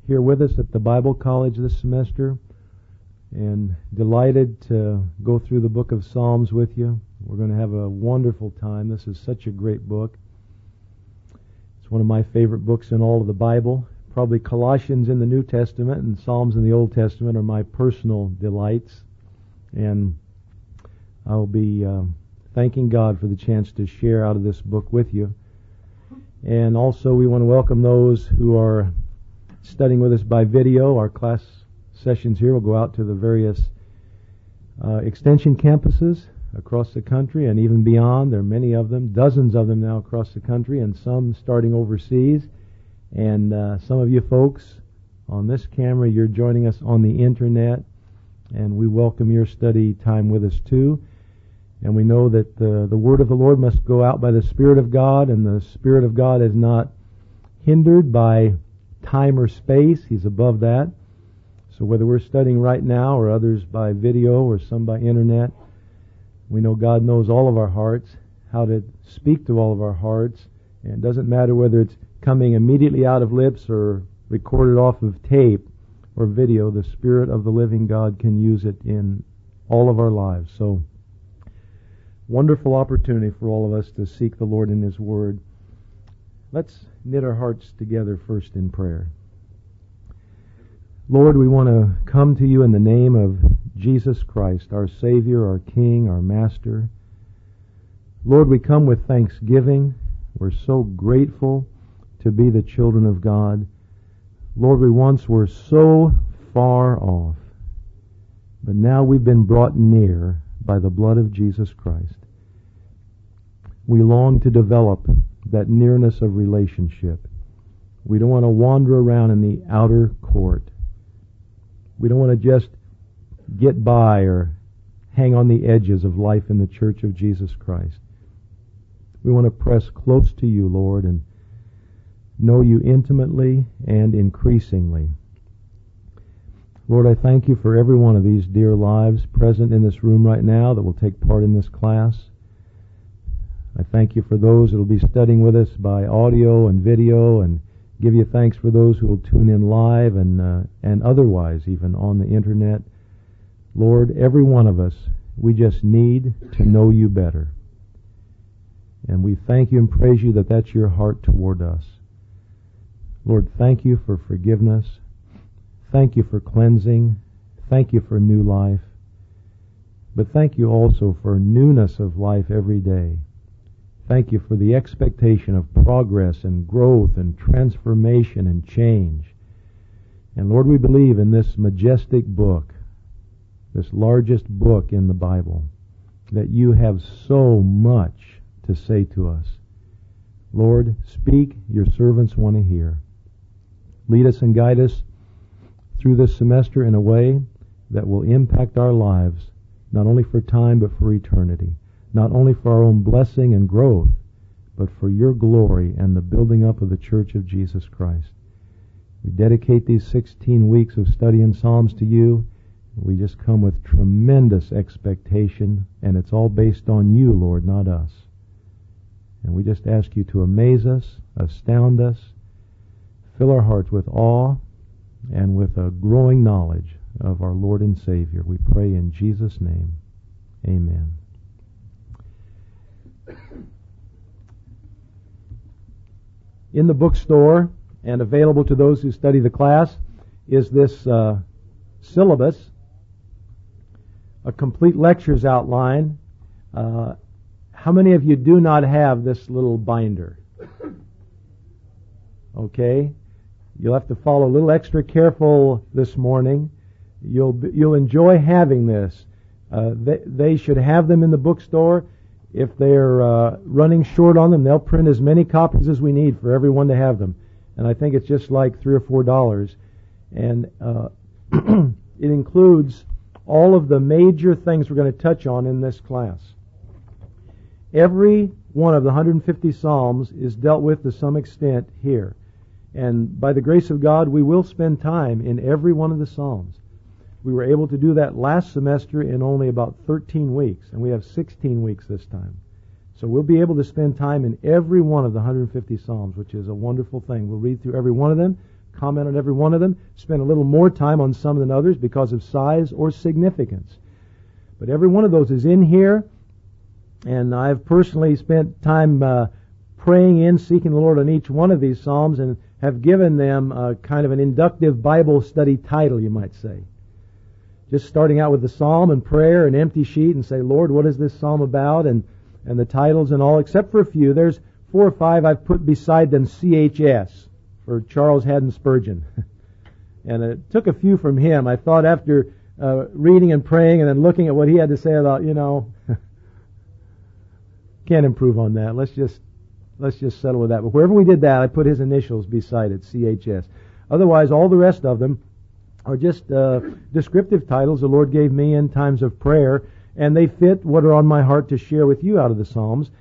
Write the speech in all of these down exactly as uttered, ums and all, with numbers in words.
here with us at the Bible College this semester, and delighted to go through the book of Psalms with you. We're going to have a wonderful time. This is such a great book. It's one of my favorite books in all of the Bible. Probably Colossians in the New Testament and Psalms in the Old Testament are my personal delights. And I'll be uh, thanking God for the chance to share out of this book with you. And also we want to welcome those who are studying with us by video. Our class sessions here will go out to the various uh, extension campuses across the country and even beyond. There are many of them, dozens of them now across the country, and some starting overseas. And uh, some of you folks on this camera, you're joining us on the internet, and we welcome your study time with us too. And we know that the, the Word of the Lord must go out by the Spirit of God, and the Spirit of God is not hindered by time or space. He's above that. So whether we're studying right now or others by video or some by internet, we know God knows all of our hearts, how to speak to all of our hearts. And it doesn't matter whether it's coming immediately out of lips or recorded off of tape or video. The Spirit of the living God can use it in all of our lives. So wonderful opportunity for all of us to seek the Lord in His Word. Let's knit our hearts together first in prayer. Lord, we want to come to you in the name of Jesus Christ, our Savior, our King, our Master. Lord, we come with thanksgiving. We're so grateful to be the children of God. Lord, we once were so far off, but now we've been brought near by the blood of Jesus Christ. We long to develop that nearness of relationship. We don't want to wander around in the outer court. We don't want to just get by or hang on the edges of life in the church of Jesus Christ. We want to press close to you, Lord, and know you intimately and increasingly. Lord, I thank you for every one of these dear lives present in this room right now that will take part in this class. I thank you for those that will be studying with us by audio and video, and give you thanks for those who will tune in live and uh, and otherwise, even on the internet. Lord, every one of us, we just need to know you better. And we thank you and praise you that that's your heart toward us. Lord, thank you for forgiveness. Thank you for cleansing. Thank you for new life. But thank you also for newness of life every day. Thank you for the expectation of progress and growth and transformation and change. And Lord, we believe in this majestic book, this largest book in the Bible, that you have so much to say to us. Lord, speak, your servants want to hear. Lead us and guide us through this semester in a way that will impact our lives, not only for time but for eternity. Not only for our own blessing and growth, but for your glory and the building up of the Church of Jesus Christ. We dedicate these sixteen weeks of study in Psalms to you. We just come with tremendous expectation, and it's all based on you, Lord, not us. And we just ask you to amaze us, astound us, fill our hearts with awe and with a growing knowledge of our Lord and Savior. We pray in Jesus' name. Amen. In the bookstore and available to those who study the class is this uh, syllabus, a complete lectures outline. Uh, how many of you do not have this little binder? Okay, you'll have to follow a little extra careful this morning. You'll be, you'll enjoy having this. Uh, they, they should have them in the bookstore. If they're uh, running short on them, they'll print as many copies as we need for everyone to have them. And I think it's just like three or four dollars. And uh, it includes all of the major things we're going to touch on in this class. Every one of the one hundred fifty Psalms is dealt with to some extent here. And by the grace of God, we will spend time in every one of the Psalms. We were able to do that last semester in only about thirteen weeks, and we have sixteen weeks this time. So we'll be able to spend time in every one of the one hundred fifty Psalms, which is a wonderful thing. We'll read through every one of them, comment on every one of them, spend a little more time on some than others because of size or significance. But every one of those is in here, and I've personally spent time uh, praying in, seeking the Lord on each one of these Psalms, and have given them uh, kind of an inductive Bible study title, you might say. Just starting out with the Psalm and prayer, an empty sheet, and say, Lord, what is this Psalm about? And, and the titles and all, except for a few. There's four or five I've put beside them C H S, for Charles Haddon Spurgeon. And it took a few from him. I thought after uh, reading and praying and then looking at what he had to say about, you know, can't improve on that. Let's just let's just settle with that. But wherever we did that, I put his initials beside it, C H S. Otherwise, all the rest of them are just uh, descriptive titles the Lord gave me in times of prayer, and they fit what are on my heart to share with you out of the Psalms.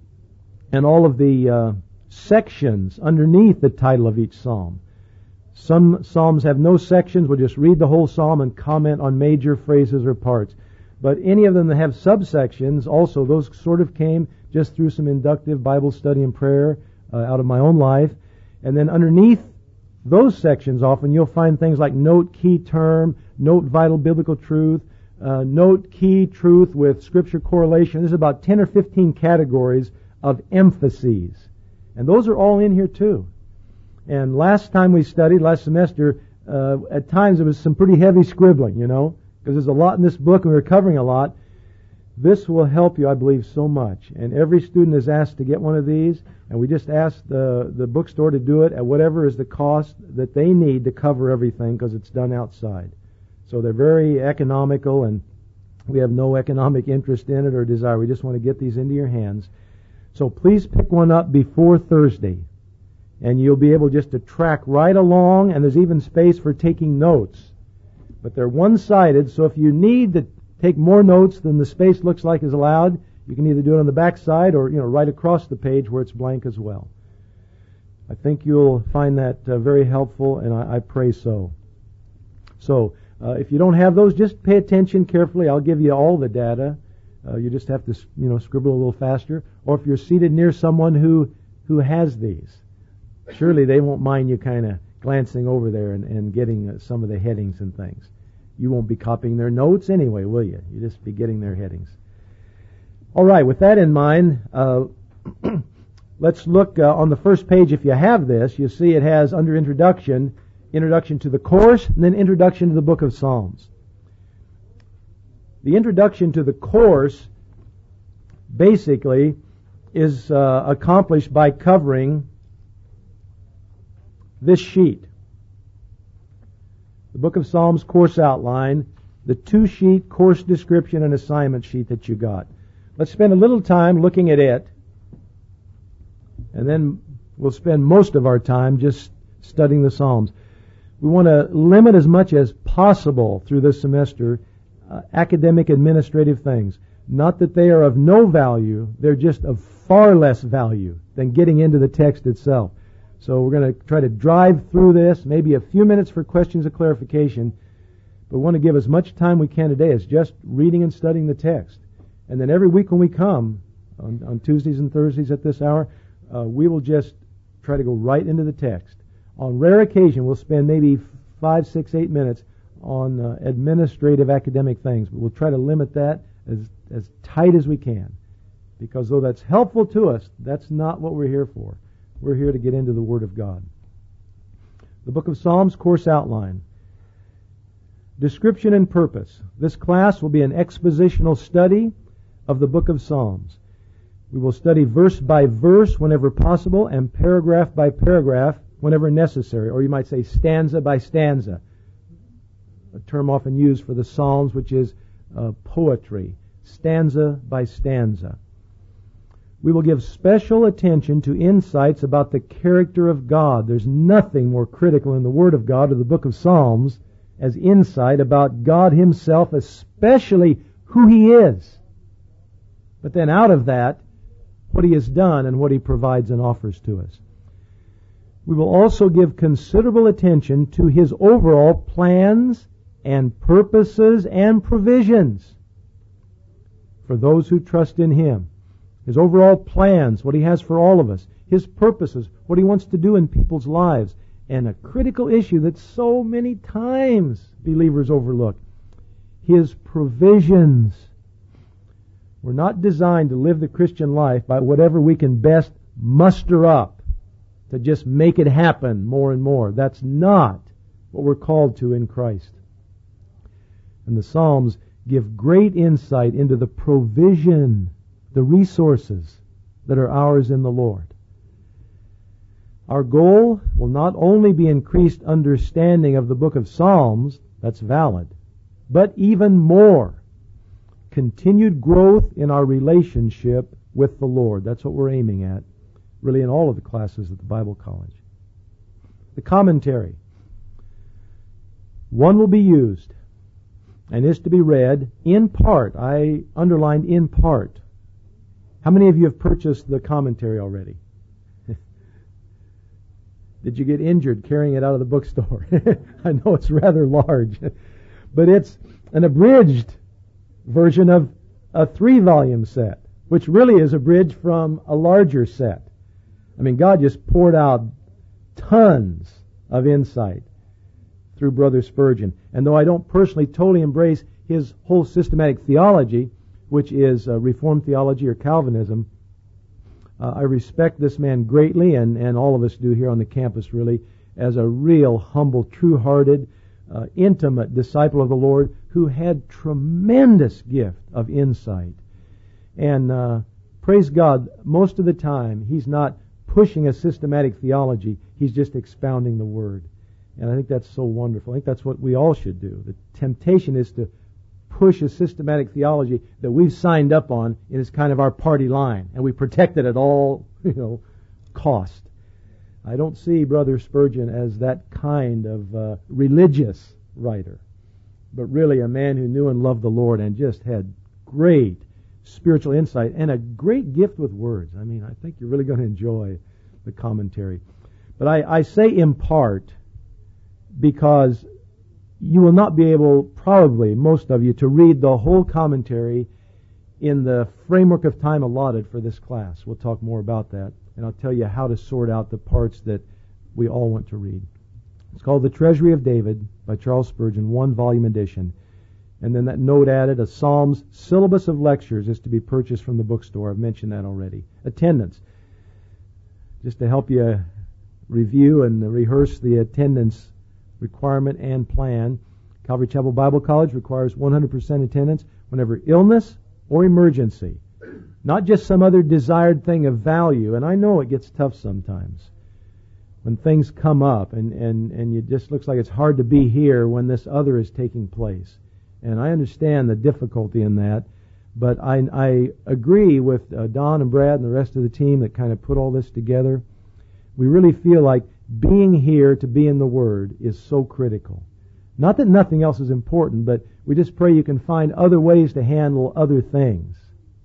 And all of the uh, sections underneath the title of each Psalm. Some Psalms have no sections. We'll just read the whole Psalm and comment on major phrases or parts. But any of them that have subsections, also, those sort of came just through some inductive Bible study and prayer uh, out of my own life. And then underneath those sections, often you'll find things like note key term, note vital biblical truth, uh, note key truth with scripture correlation. There's about ten or fifteen categories of emphases. And those are all in here too. And last time we studied, last semester, uh, at times it was some pretty heavy scribbling, you know, because there's a lot in this book and we were covering a lot. This will help you, I believe, so much. And every student is asked to get one of these, and we just ask the, the bookstore to do it at whatever is the cost that they need to cover everything, because it's done outside. So they're very economical, and we have no economic interest in it or desire. We just want to get these into your hands. So please pick one up before Thursday, and you'll be able just to track right along, and there's even space for taking notes. But they're one-sided, so if you need to take more notes than the space looks like is allowed, you can either do it on the back side or, you know, right across the page where it's blank as well. I think you'll find that uh, very helpful, and I, I pray so. So, uh, if you don't have those, just pay attention carefully. I'll give you all the data. Uh, you just have to, you know, scribble a little faster. Or if you're seated near someone who who has these, surely they won't mind you kind of glancing over there and, and getting uh, some of the headings and things. You won't be copying their notes anyway, will you? You just be getting their headings. All right, with that in mind, uh, let's look uh, on the first page. If you have this, you see it has under introduction, introduction to the course, and then introduction to the book of Psalms. The introduction to the course basically is uh, accomplished by covering this sheet. The Book of Psalms course outline, the two-sheet course description and assignment sheet that you got. Let's spend a little time looking at it, and then we'll spend most of our time just studying the Psalms. We want to limit as much as possible through this semester uh, academic administrative things. Not that they are of no value, they're just of far less value than getting into the text itself. So we're going to try to drive through this, maybe a few minutes for questions of clarification, but we want to give as much time we can today as just reading and studying the text. And then every week when we come, on, on Tuesdays and Thursdays at this hour, uh, we will just try to go right into the text. On rare occasion, we'll spend maybe five, six, eight minutes on uh, administrative academic things, but we'll try to limit that as, as tight as we can. Because though that's helpful to us, that's not what we're here for. We're here to get into the Word of God. The Book of Psalms course outline. Description and purpose. This class will be an expositional study of the Book of Psalms. We will study verse by verse whenever possible and paragraph by paragraph whenever necessary, or you might say stanza by stanza, a term often used for the Psalms, which is uh, poetry, stanza by stanza. We will give special attention to insights about the character of God. There's nothing more critical in the Word of God or the Book of Psalms as insight about God Himself, especially who He is. But then out of that, what He has done and what He provides and offers to us. We will also give considerable attention to His overall plans and purposes and provisions for those who trust in Him. His overall plans, what He has for all of us. His purposes, what He wants to do in people's lives. and a critical issue that so many times believers overlook. His provisions. We're not designed to live the Christian life by whatever we can best muster up to just make it happen more and more. That's not what we're called to in Christ. And the Psalms give great insight into the provision, the resources that are ours in the Lord. Our goal will not only be increased understanding of the book of Psalms, that's valid, but even more, continued growth in our relationship with the Lord. That's what we're aiming at, really, in all of the classes at the Bible College. The commentary. One will be used and is to be read in part. I underlined in part. How many of you have purchased the commentary already? Did you get injured carrying it out of the bookstore? I know it's rather large, but it's an abridged version of a three-volume set, which really is abridged from a larger set. I mean, God just poured out tons of insight through Brother Spurgeon. And though I don't personally totally embrace his whole systematic theology, which is uh, Reformed theology or Calvinism, uh, I respect this man greatly, and, and all of us do here on the campus, really, as a real, humble, true-hearted, uh, intimate disciple of the Lord who had tremendous gift of insight. And uh, praise God, most of the time he's not pushing a systematic theology, he's just expounding the Word. And I think that's so wonderful. I think that's what we all should do. The temptation is to push a systematic theology that we've signed up on, and it's kind of our party line, and we protect it at all, you know, cost. I don't see Brother Spurgeon as that kind of uh, religious writer, but really a man who knew and loved the Lord and just had great spiritual insight and a great gift with words. I mean, I think you're really going to enjoy the commentary. But I, I say in part because you will not be able, probably, most of you, to read the whole commentary in the framework of time allotted for this class. We'll talk more about that, and I'll tell you how to sort out the parts that we all want to read. It's called The Treasury of David by Charles Spurgeon, one-volume edition. And then that note added, a Psalms syllabus of lectures is to be purchased from the bookstore. I've mentioned that already. Attendance. Just to help you review and rehearse the attendance requirement and plan. Calvary Chapel Bible College requires one hundred percent attendance whenever illness or emergency, not just some other desired thing of value. And I know it gets tough sometimes when things come up and, and, and it just looks like it's hard to be here when this other is taking place. And I understand the difficulty in that, but I, I agree with uh, Don and Brad and the rest of the team that kind of put all this together. We really feel like being here to be in the Word is so critical. Not that nothing else is important, but we just pray you can find other ways to handle other things.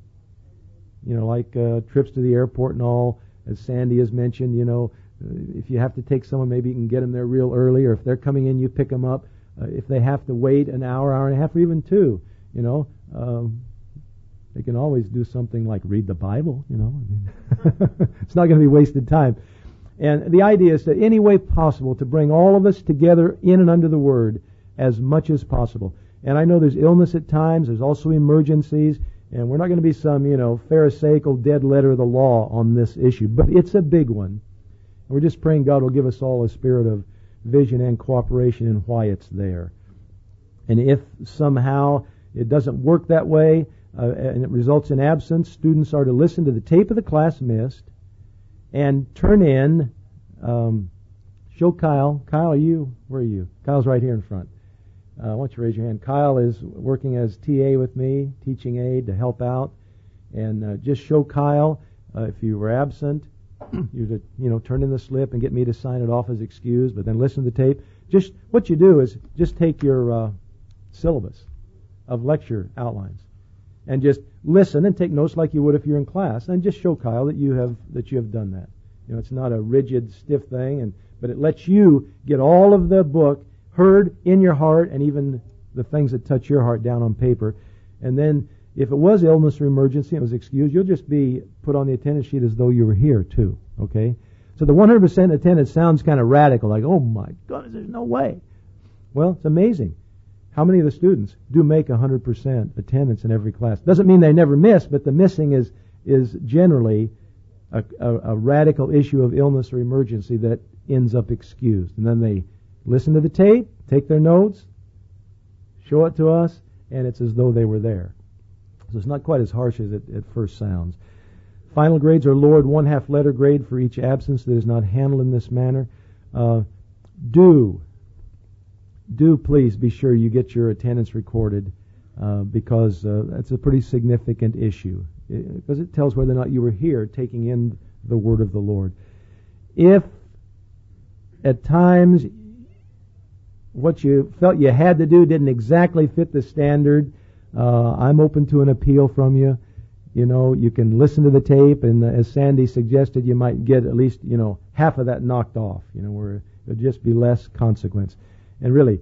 You know, like uh, trips to the airport and all, as Sandy has mentioned, you know, uh, if you have to take someone, maybe you can get them there real early, or if they're coming in, you pick them up. Uh, if they have to wait an hour, hour and a half, or even two, you know, um, they can always do something like read the Bible, you know. I mean, it's not going to be wasted time. And the idea is that any way possible to bring all of us together in and under the Word as much as possible. And I know there's illness at times, there's also emergencies, and we're not going to be some, you know, pharisaical dead letter of the law on this issue, but it's a big one. And we're just praying God will give us all a spirit of vision and cooperation in why it's there. And if somehow it doesn't work that way, uh, and it results in absence, students are to listen to the tape of the class missed, and turn in, um, show Kyle. Kyle, are you? Where are you? Kyle's right here in front. Uh, why don't you raise your hand? Kyle is working as T A with me, teaching aid to help out. And uh, just show Kyle, uh, if you were absent, you to, you know, turn in the slip and get me to sign it off as excused, but then listen to the tape. Just what you do is just take your uh, syllabus of lecture outlines and just listen and take notes like you would if you're in class, and just show Kyle that you have that you have done that. You know, it's not a rigid, stiff thing, and but it lets you get all of the book heard in your heart, and even the things that touch your heart down on paper. And then, if it was illness or emergency, it was excused, you'll just be put on the attendance sheet as though you were here too. Okay, So the one hundred percent attendance sounds kind of radical, like, oh my goodness, there's no way. Well, it's amazing how many of the students do make one hundred percent attendance in every class. Doesn't mean they never miss, but the missing is is generally a, a, a radical issue of illness or emergency that ends up excused. And then they listen to the tape, take their notes, show it to us, and it's as though they were there. So it's not quite as harsh as it at first sounds. Final grades are lowered one half letter grade for each absence that is not handled in this manner. Uh, do, do please be sure you get your attendance recorded uh, because uh, that's a pretty significant issue because it, it tells whether or not you were here taking in the word of the Lord. If at times what you felt you had to do didn't exactly fit the standard, uh, I'm open to an appeal from you. You know, you can listen to the tape, and uh, as Sandy suggested, you might get at least, you know, half of that knocked off, you know, where it would just be less consequence. And really,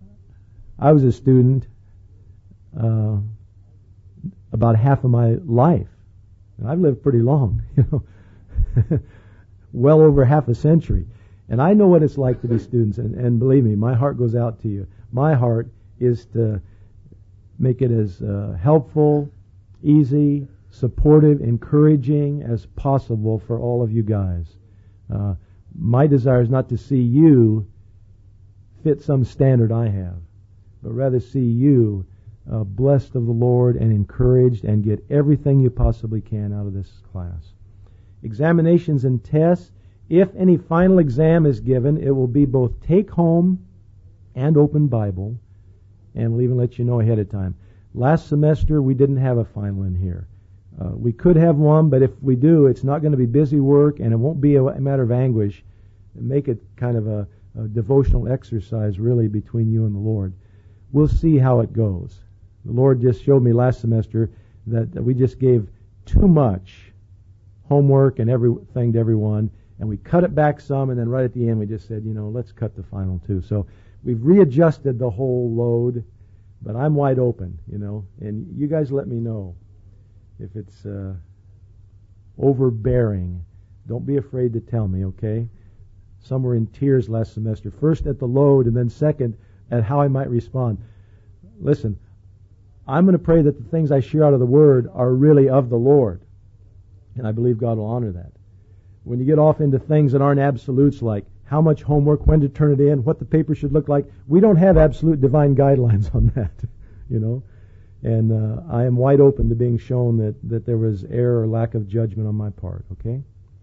I was a student uh, about half of my life. And I've lived pretty long, you know, well over half a century. And I know what it's like to be students, and, and believe me, my heart goes out to you. My heart is to make it as uh, helpful, easy, supportive, encouraging as possible for all of you guys. Uh, my desire is not to see you fit some standard I have, but rather see you uh, blessed of the Lord and encouraged and get everything you possibly can out of this class. Examinations and tests. If any final exam is given, it will be both take home and open Bible, and we'll even let you know ahead of time. Last semester, we didn't have a final in here. Uh, we could have one, but if we do, it's not going to be busy work, and it won't be a, a matter of anguish. Make it kind of a, a devotional exercise, really, between you and the Lord. We'll see how it goes. The Lord just showed me last semester that, that we just gave too much homework and everything to everyone, and we cut it back some, and then right at the end we just said, you know, let's cut the final too. So we've readjusted the whole load. But I'm wide open, you know, and you guys let me know if it's uh, overbearing. Don't be afraid to tell me, okay? Some were in tears last semester. First at the load, and then second at how I might respond. Listen, I'm going to pray that the things I share out of the Word are really of the Lord, and I believe God will honor that. When you get off into things that aren't absolutes like how much homework, when to turn it in, what the paper should look like. We don't have absolute divine guidelines on that, you know. And uh, I am wide open to being shown that, that there was error or lack of judgment on my part, okay?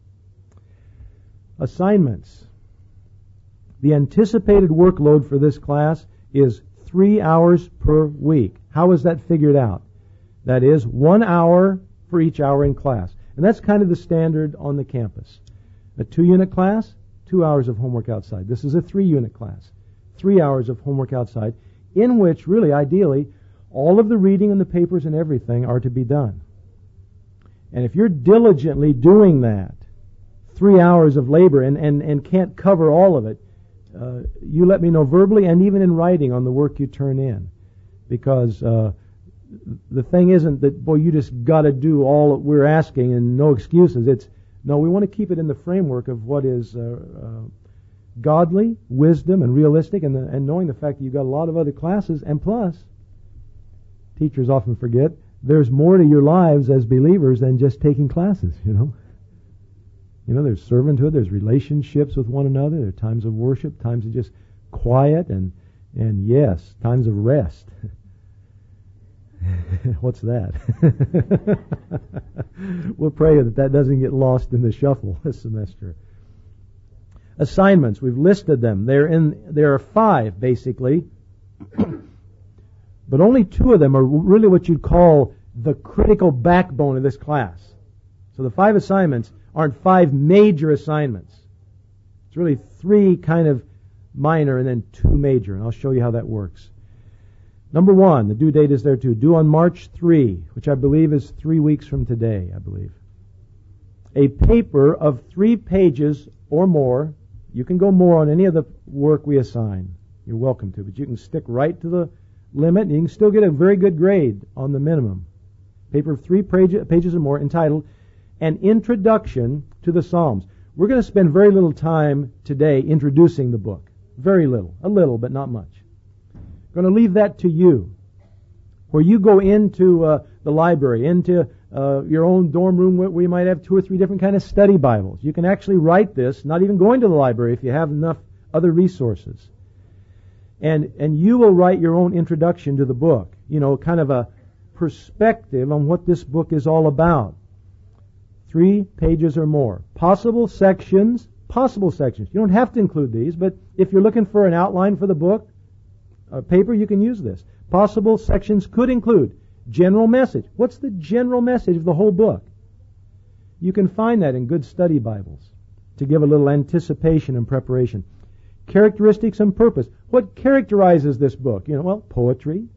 Assignments. The anticipated workload for this class is three hours per week. How is that figured out? That is one hour for each hour in class. And that's kind of the standard on the campus. A two-unit class, two hours of homework outside. This is a three-unit class. Three hours of homework outside, in which, really, ideally, all of the reading and the papers and everything are to be done. And if you're diligently doing that, three hours of labor, and, and, and can't cover all of it, uh, you let me know verbally and even in writing on the work you turn in. Because uh, the thing isn't that, boy, you just got to do all that we're asking and no excuses. It's No, we want to keep it in the framework of what is uh, uh, godly, wisdom, and realistic, and, the, and knowing the fact that you've got a lot of other classes, and plus, teachers often forget, there's more to your lives as believers than just taking classes, you know. You know, there's servanthood, there's relationships with one another, there are times of worship, times of just quiet, and, and yes, times of rest. What's that? We'll pray that that doesn't get lost in the shuffle this semester. Assignments, we've listed them. They're in. There are five, basically. But only two of them are really what you'd call the critical backbone of this class. So the five assignments aren't five major assignments. It's really three kind of minor and then two major, and I'll show you how that works. Number one, the due date is there too, due on March third, which I believe is three weeks from today, I believe. A paper of three pages or more. You can go more on any of the work we assign. You're welcome to, but you can stick right to the limit, and you can still get a very good grade on the minimum. Paper of three pages or more entitled An Introduction to the Psalms. We're going to spend very little time today introducing the book. Very little. A little, but not much. I'm going to leave that to you. Where you go into uh, the library, into uh, your own dorm room where we might have two or three different kind of study Bibles. You can actually write this, not even going to the library if you have enough other resources. And and you will write your own introduction to the book. You know, kind of a perspective on what this book is all about. Three pages or more. Possible sections, possible sections. You don't have to include these, but if you're looking for an outline for the book, a paper, you can use this. Possible sections could include general message. What's the general message of the whole book? You can find that in good study Bibles to give a little anticipation and preparation. Characteristics and purpose. What characterizes this book? You know, well, poetry.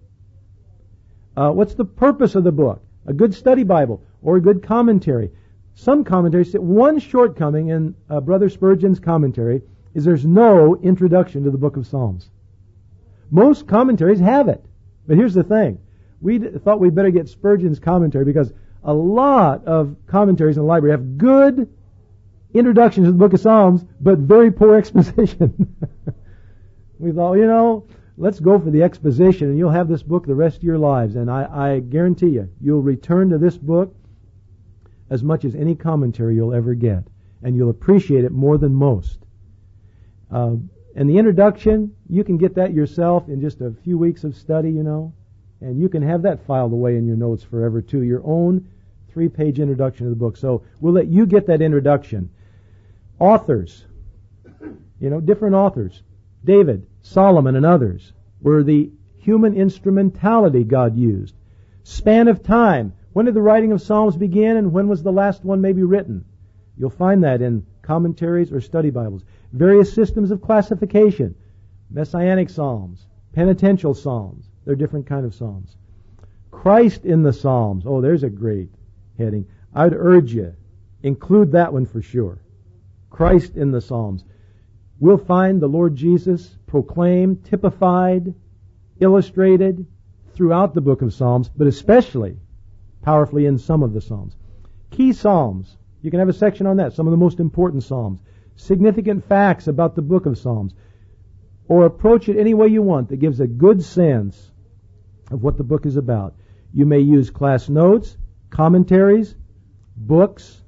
Uh, what's the purpose of the book? A good study Bible or a good commentary. Some commentaries say one shortcoming in uh, Brother Spurgeon's commentary is there's no introduction to the book of Psalms. Most commentaries have it. But here's the thing. We d- thought we'd better get Spurgeon's commentary because a lot of commentaries in the library have good introductions to the book of Psalms, but very poor exposition. We thought, you know, let's go for the exposition and you'll have this book the rest of your lives. And I, I guarantee you, you'll return to this book as much as any commentary you'll ever get. And you'll appreciate it more than most. Uh, and the introduction, you can get that yourself in just a few weeks of study, you know. And you can have that filed away in your notes forever, too. Your own three-page introduction to the book. So we'll let you get that introduction. Authors. You know, different authors. David, Solomon, and others were the human instrumentality God used. Span of time. When did the writing of Psalms begin and when was the last one maybe written? You'll find that in commentaries or study Bibles. Various systems of classification. Messianic Psalms. Penitential Psalms. They're different kind of Psalms. Christ in the Psalms. Oh, there's a great heading. I'd urge you, include that one for sure. Christ in the Psalms. We'll find the Lord Jesus proclaimed, typified, illustrated throughout the book of Psalms, but especially powerfully in some of the Psalms. Key Psalms. You can have a section on that. Some of the most important Psalms. Significant facts about the book of Psalms. Or approach it any way you want that gives a good sense of what the book is about. You may use class notes, commentaries, books,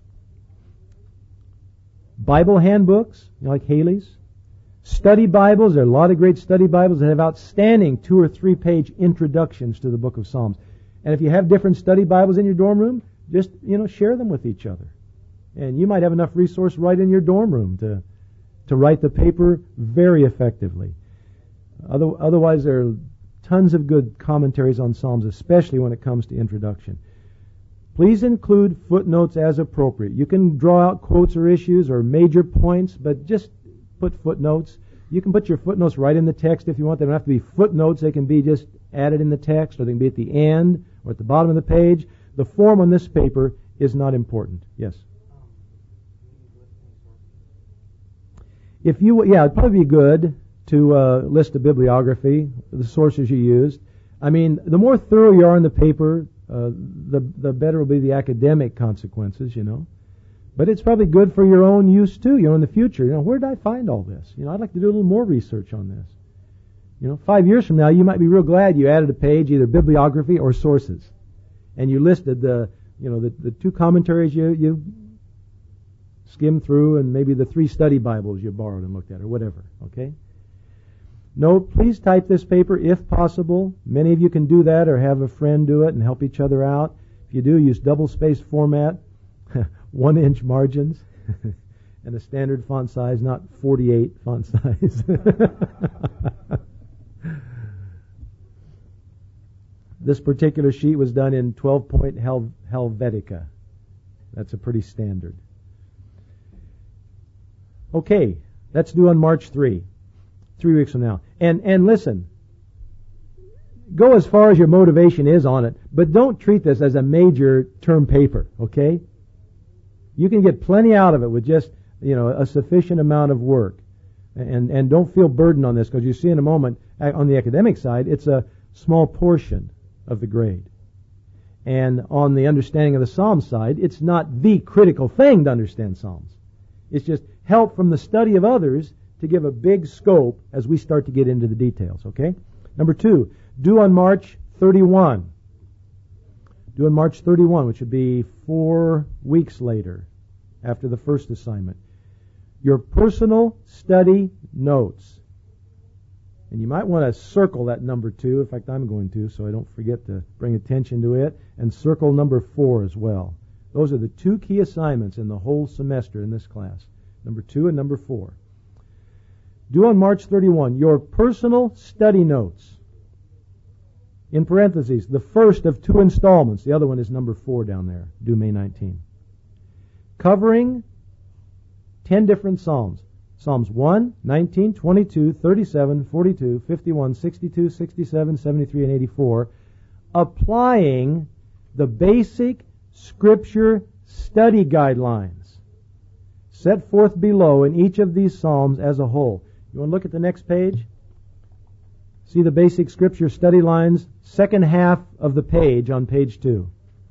Bible handbooks, you know, like Haley's. Study Bibles. There are a lot of great study Bibles that have outstanding two or three page introductions to the book of Psalms. And if you have different study Bibles in your dorm room, just, you know, share them with each other. And you might have enough resource right in your dorm room to to write the paper very effectively. Other, otherwise, there are tons of good commentaries on Psalms, especially when it comes to introduction. Please include footnotes as appropriate. You can draw out quotes or issues or major points, but just put footnotes. You can put your footnotes right in the text if you want. They don't have to be footnotes. They can be just added in the text, or they can be at the end or at the bottom of the page. The form on this paper is not important. Yes? If you, yeah, it'd probably be good to uh, list a bibliography, the sources you used. I mean, the more thorough you are in the paper, uh, the the better will be the academic consequences, you know. But it's probably good for your own use too, you know, in the future. You know, where did I find all this? You know, I'd like to do a little more research on this. You know, five years from now, you might be real glad you added a page, either bibliography or sources, and you listed the, you know, the, the two commentaries you you skimmed through, and maybe the three study Bibles you borrowed and looked at, or whatever. Okay. No, please type this paper if possible. Many of you can do that, or have a friend do it and help each other out. If you do, use double-spaced format, one-inch margins, and a standard font size, not forty-eight font size. This particular sheet was done in twelve-point Hel- Helvetica. That's a pretty standard. Okay, that's due on March third. Three weeks from now. And and listen, go as far as your motivation is on it, but don't treat this as a major term paper, okay? You can get plenty out of it with just, you know, a sufficient amount of work. And and don't feel burdened on this, because you see in a moment, on the academic side, it's a small portion of the grade. And on the understanding of the Psalms side, it's not the critical thing to understand Psalms. It's just help from the study of others to give a big scope as we start to get into the details, okay? Number two, due on March thirty-first. Due on March thirty-first, which would be four weeks later after the first assignment. Your personal study notes. And you might want to circle that number two. In fact, I'm going to, so I don't forget to bring attention to it. And circle number four as well. Those are the two key assignments in the whole semester in this class. Number two and number four. Due on March thirty-first, your personal study notes. In parentheses, the first of two installments. The other one is number four down there, due May nineteenth. Covering ten different Psalms. Psalms one, nineteen, twenty-two, thirty-seven, forty-two, fifty-one, sixty-two, sixty-seven, seventy-three, and eighty-four. Applying the basic Scripture study guidelines set forth below in each of these Psalms as a whole. You want to look at the next page? See the basic Scripture study lines, second half of the page on page two.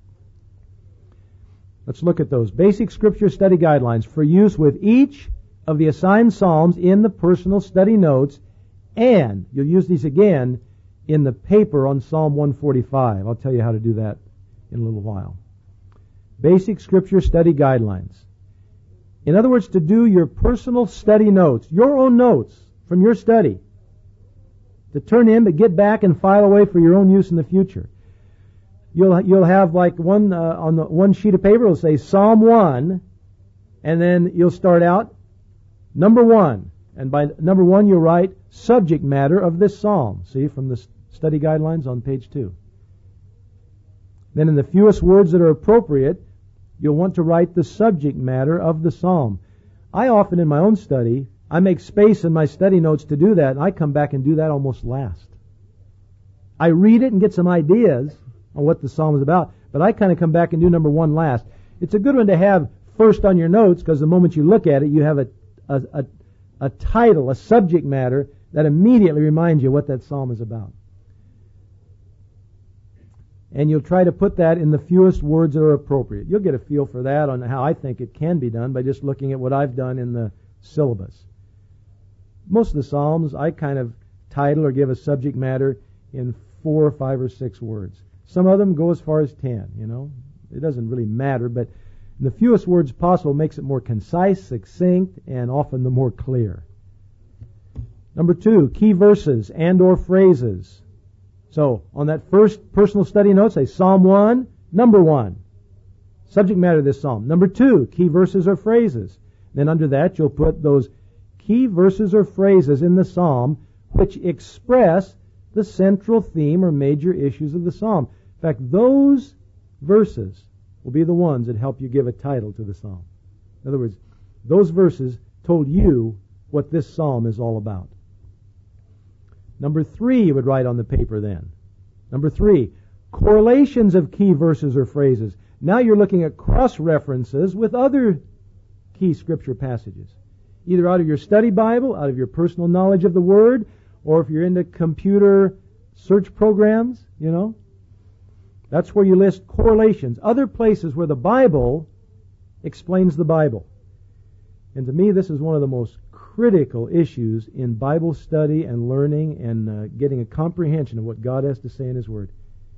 Let's look at those. Basic Scripture study guidelines for use with each of the assigned Psalms in the personal study notes, and you'll use these again in the paper on Psalm one forty-five. I'll tell you how to do that in a little while. Basic Scripture study guidelines. In other words, to do your personal study notes, your own notes from your study, to turn in, but get back and file away for your own use in the future. You'll you'll have like one uh, on the one sheet of paper. It'll say Psalm one, and then you'll start out number one, and by number one you'll write subject matter of this psalm. See from the study guidelines on page two. Then in the fewest words that are appropriate, you'll want to write the subject matter of the psalm. I often in my own study, I make space in my study notes to do that, and I come back and do that almost last. I read it and get some ideas on what the psalm is about, but I kind of come back and do number one last. It's a good one to have first on your notes, because the moment you look at it, you have a, a, a, a title, a subject matter that immediately reminds you what that psalm is about. And you'll try to put that in the fewest words that are appropriate. You'll get a feel for that on how I think it can be done by just looking at what I've done in the syllabus. Most of the Psalms, I kind of title or give a subject matter in four or five or six words. Some of them go as far as ten, you know. It doesn't really matter, but the fewest words possible makes it more concise, succinct, and often the more clear. Number two, key verses and or phrases. So, on that first personal study note, say Psalm one, number one. Subject matter of this psalm. Number two, key verses or phrases. Then under that, you'll put those key verses or phrases in the psalm which express the central theme or major issues of the psalm. In fact, those verses will be the ones that help you give a title to the psalm. In other words, those verses told you what this psalm is all about. Number three, you would write on the paper then. Number three, correlations of key verses or phrases. Now you're looking at cross-references with other key Scripture passages. Either out of your study Bible, out of your personal knowledge of the Word, or if you're into computer search programs, you know. That's where you list correlations. Other places where the Bible explains the Bible. And to me, this is one of the most critical issues in Bible study and learning and uh, getting a comprehension of what God has to say in His Word.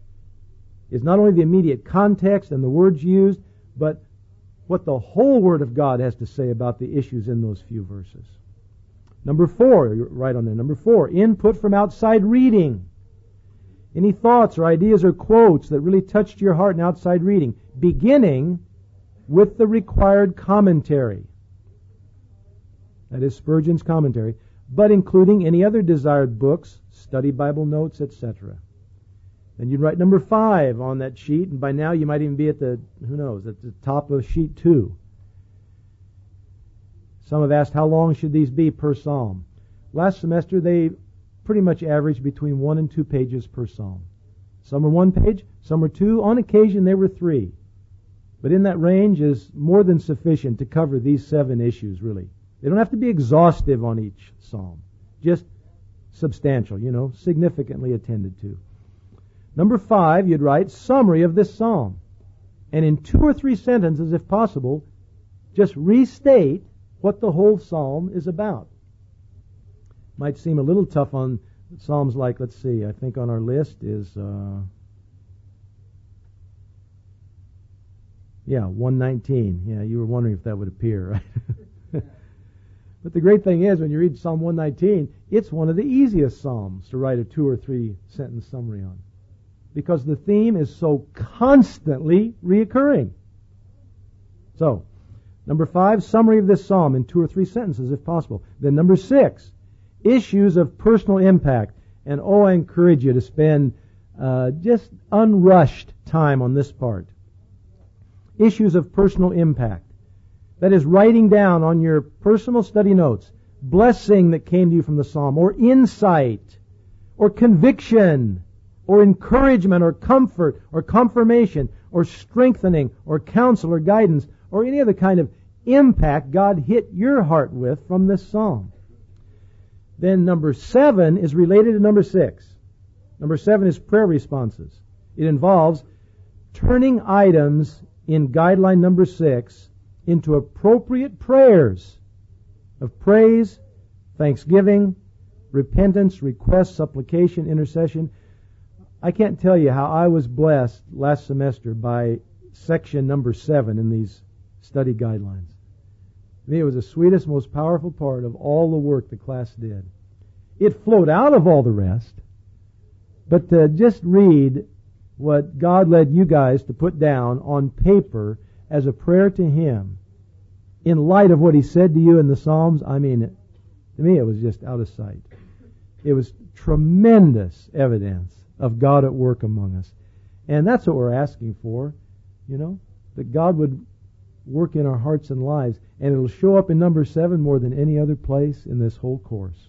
Is not only the immediate context and the words used, but what the whole Word of God has to say about the issues in those few verses. Number four, you're right on there. Number four, input from outside reading. Any thoughts or ideas or quotes that really touched your heart in outside reading, beginning with the required commentary. That is Spurgeon's commentary, but including any other desired books, study Bible notes, et cetera. Then you'd write number five on that sheet, and by now you might even be at the, who knows, at the top of sheet two. Some have asked how long should these be per psalm. Last semester they pretty much averaged between one and two pages per psalm. Some were one page, some were two. On occasion they were three. But in that range is more than sufficient to cover these seven issues, really. They don't have to be exhaustive on each psalm. Just substantial, you know, significantly attended to. Number five, you'd write summary of this psalm. And in two or three sentences, if possible, just restate what the whole psalm is about. Might seem a little tough on psalms like, let's see, I think on our list is, uh, yeah, one nineteen. Yeah, you were wondering if that would appear, right? But the great thing is, when you read Psalm one nineteen, it's one of the easiest psalms to write a two or three sentence summary on, because the theme is so constantly reoccurring. So, number five, summary of this psalm in two or three sentences if possible. Then number six, issues of personal impact. And oh, I encourage you to spend uh, just unrushed time on this part. Issues of personal impact. That is, writing down on your personal study notes blessing that came to you from the psalm, or insight, or conviction, or encouragement, or comfort, or confirmation, or strengthening, or counsel, or guidance, or any other kind of impact God hit your heart with from this psalm. Then number seven is related to number six. Number seven is prayer responses. It involves turning items in guideline number six into appropriate prayers of praise, thanksgiving, repentance, request, supplication, intercession. I can't tell you how I was blessed last semester by section number seven in these study guidelines. To me, it was the sweetest, most powerful part of all the work the class did. It flowed out of all the rest, but to just read what God led you guys to put down on paper as a prayer to Him, in light of what He said to you in the Psalms, I mean, to me it was just out of sight. It was tremendous evidence of God at work among us. And that's what we're asking for, you know, that God would work in our hearts and lives. And it'll show up in number seven more than any other place in this whole course.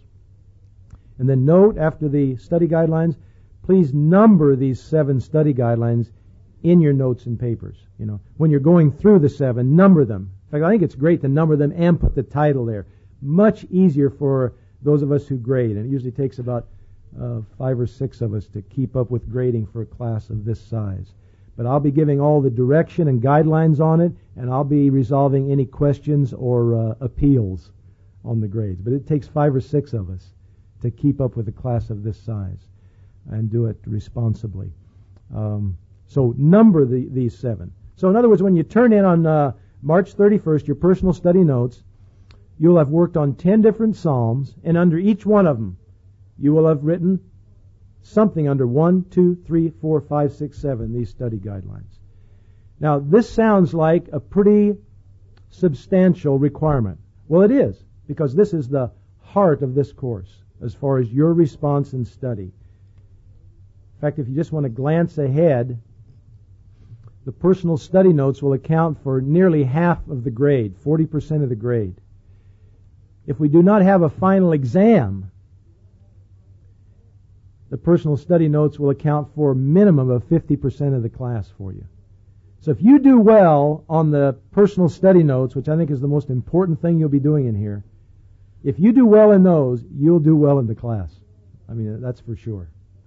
And then note, after the study guidelines, please number these seven study guidelines in your notes and papers. You know, when you're going through the seven, number them. In fact, I think it's great to number them and put the title there. Much easier for those of us who grade. And it usually takes about uh, five or six of us to keep up with grading for a class of this size. But I'll be giving all the direction and guidelines on it, and I'll be resolving any questions or uh, appeals on the grades. But it takes five or six of us to keep up with a class of this size and do it responsibly. Um, so number the, these seven. So in other words, when you turn in on uh, March thirty-first, your personal study notes, you'll have worked on ten different psalms, and under each one of them, you will have written something under one, two, three, four, five, six, seven, these study guidelines. Now, this sounds like a pretty substantial requirement. Well, it is, because this is the heart of this course as far as your response and study. In fact, if you just want to glance ahead, the personal study notes will account for nearly half of the grade, forty percent of the grade. If we do not have a final exam, the personal study notes will account for a minimum of fifty percent of the class for you. So if you do well on the personal study notes, which I think is the most important thing you'll be doing in here, if you do well in those, you'll do well in the class. I mean, that's for sure.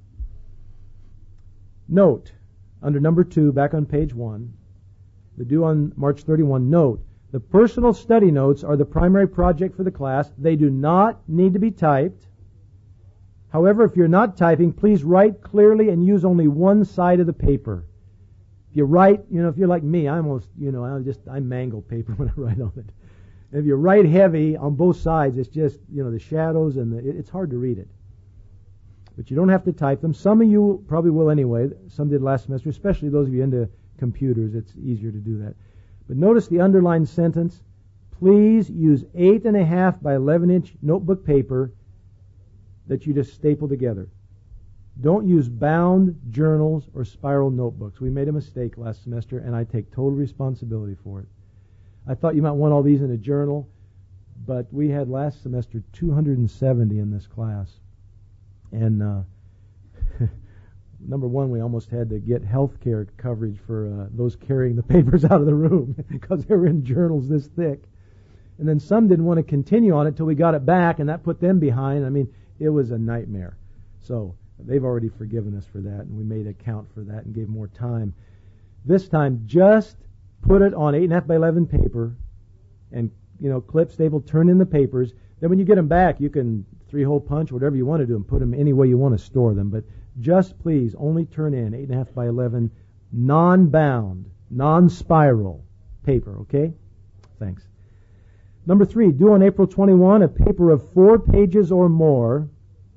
Note, under number two, back on page one, the due on March thirty-first, note, the personal study notes are the primary project for the class. They do not need to be typed. However, if you're not typing, please write clearly and use only one side of the paper. If you write, you know, if you're like me, I almost, you know, I just, I mangle paper when I write on it. And if you write heavy on both sides, it's just, you know, the shadows and the, it's hard to read it. But you don't have to type them. Some of you probably will anyway. Some did last semester, especially those of you into computers. It's easier to do that. But notice the underlined sentence. Please use eight and a half by eleven inch notebook paper that you just staple together. Don't use bound journals or spiral notebooks. We made a mistake last semester, and I take total responsibility for it. I thought you might want all these in a journal, but we had last semester two hundred seventy in this class. And uh, number one, we almost had to get health care coverage for uh, those carrying the papers out of the room because they were in journals this thick. And then some didn't want to continue on it till we got it back, and that put them behind. I mean, it was a nightmare. So they've already forgiven us for that, and we made account for that and gave more time. This time, just put it on eight and a half by eleven paper and you know, clips. They will turn in the papers. Then when you get them back, you can three-hole punch, whatever you want to do, and put them any way you want to store them. But just please only turn in eight and a half by eleven, non-bound, non-spiral paper. Okay? Thanks. Number three, due on April twenty-first, a paper of four pages or more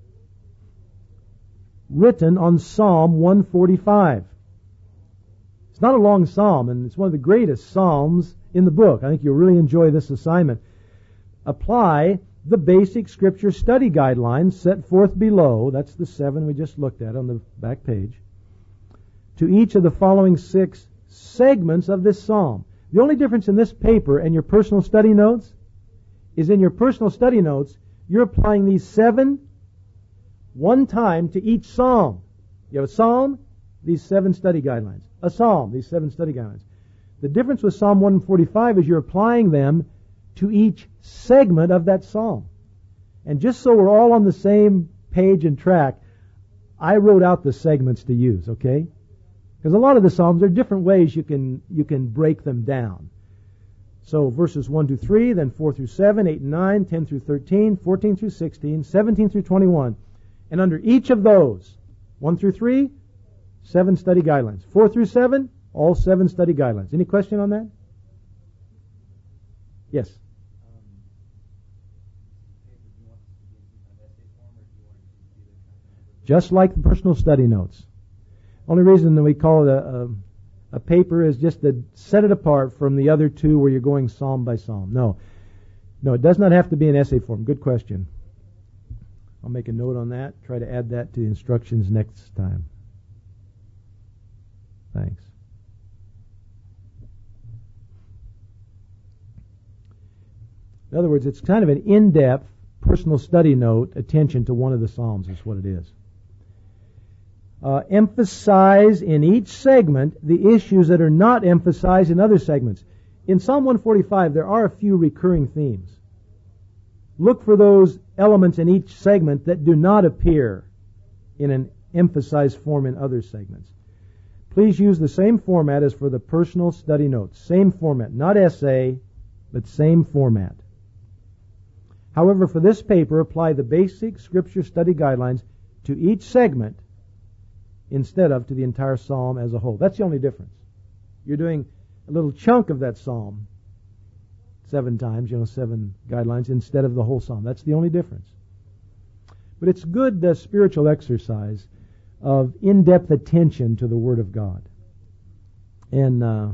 written on Psalm one forty-five. It's not a long psalm, and it's one of the greatest psalms in the book. I think you'll really enjoy this assignment. Apply the basic scripture study guidelines set forth below, that's the seven we just looked at on the back page, to each of the following six segments of this psalm. The only difference in this paper and your personal study notes is in your personal study notes, you're applying these seven one time to each psalm. You have a psalm, these seven study guidelines. A psalm, these seven study guidelines. The difference with Psalm one forty-five is you're applying them to each segment of that psalm. And just so we're all on the same page and track, I wrote out the segments to use, okay? Because a lot of the psalms, there are different ways you can you can break them down. So verses one through three, then four through seven, eight and nine, ten through thirteen, fourteen through sixteen, seventeen through twenty-one. And under each of those, one through three, seven study guidelines. four through seven, all seven study guidelines. Any question on that? Yes. Just like the personal study notes. Only reason that we call it a, a, a paper is just to set it apart from the other two where you're going psalm by psalm. No. No, it does not have to be in essay form. Good question. I'll make a note on that. Try to add that to the instructions next time. Thanks. In other words, it's kind of an in-depth personal study note, attention to one of the Psalms is what it is. Uh, emphasize in each segment the issues that are not emphasized in other segments. In Psalm one forty-five, there are a few recurring themes. Look for those elements in each segment that do not appear in an emphasized form in other segments. Please use the same format as for the personal study notes. Same format, not essay, but same format. However, for this paper, apply the basic scripture study guidelines to each segment instead of to the entire psalm as a whole. That's the only difference. You're doing a little chunk of that psalm seven times, you know, seven guidelines, instead of the whole psalm. That's the only difference. But it's good uh, spiritual exercise of in-depth attention to the Word of God. And uh,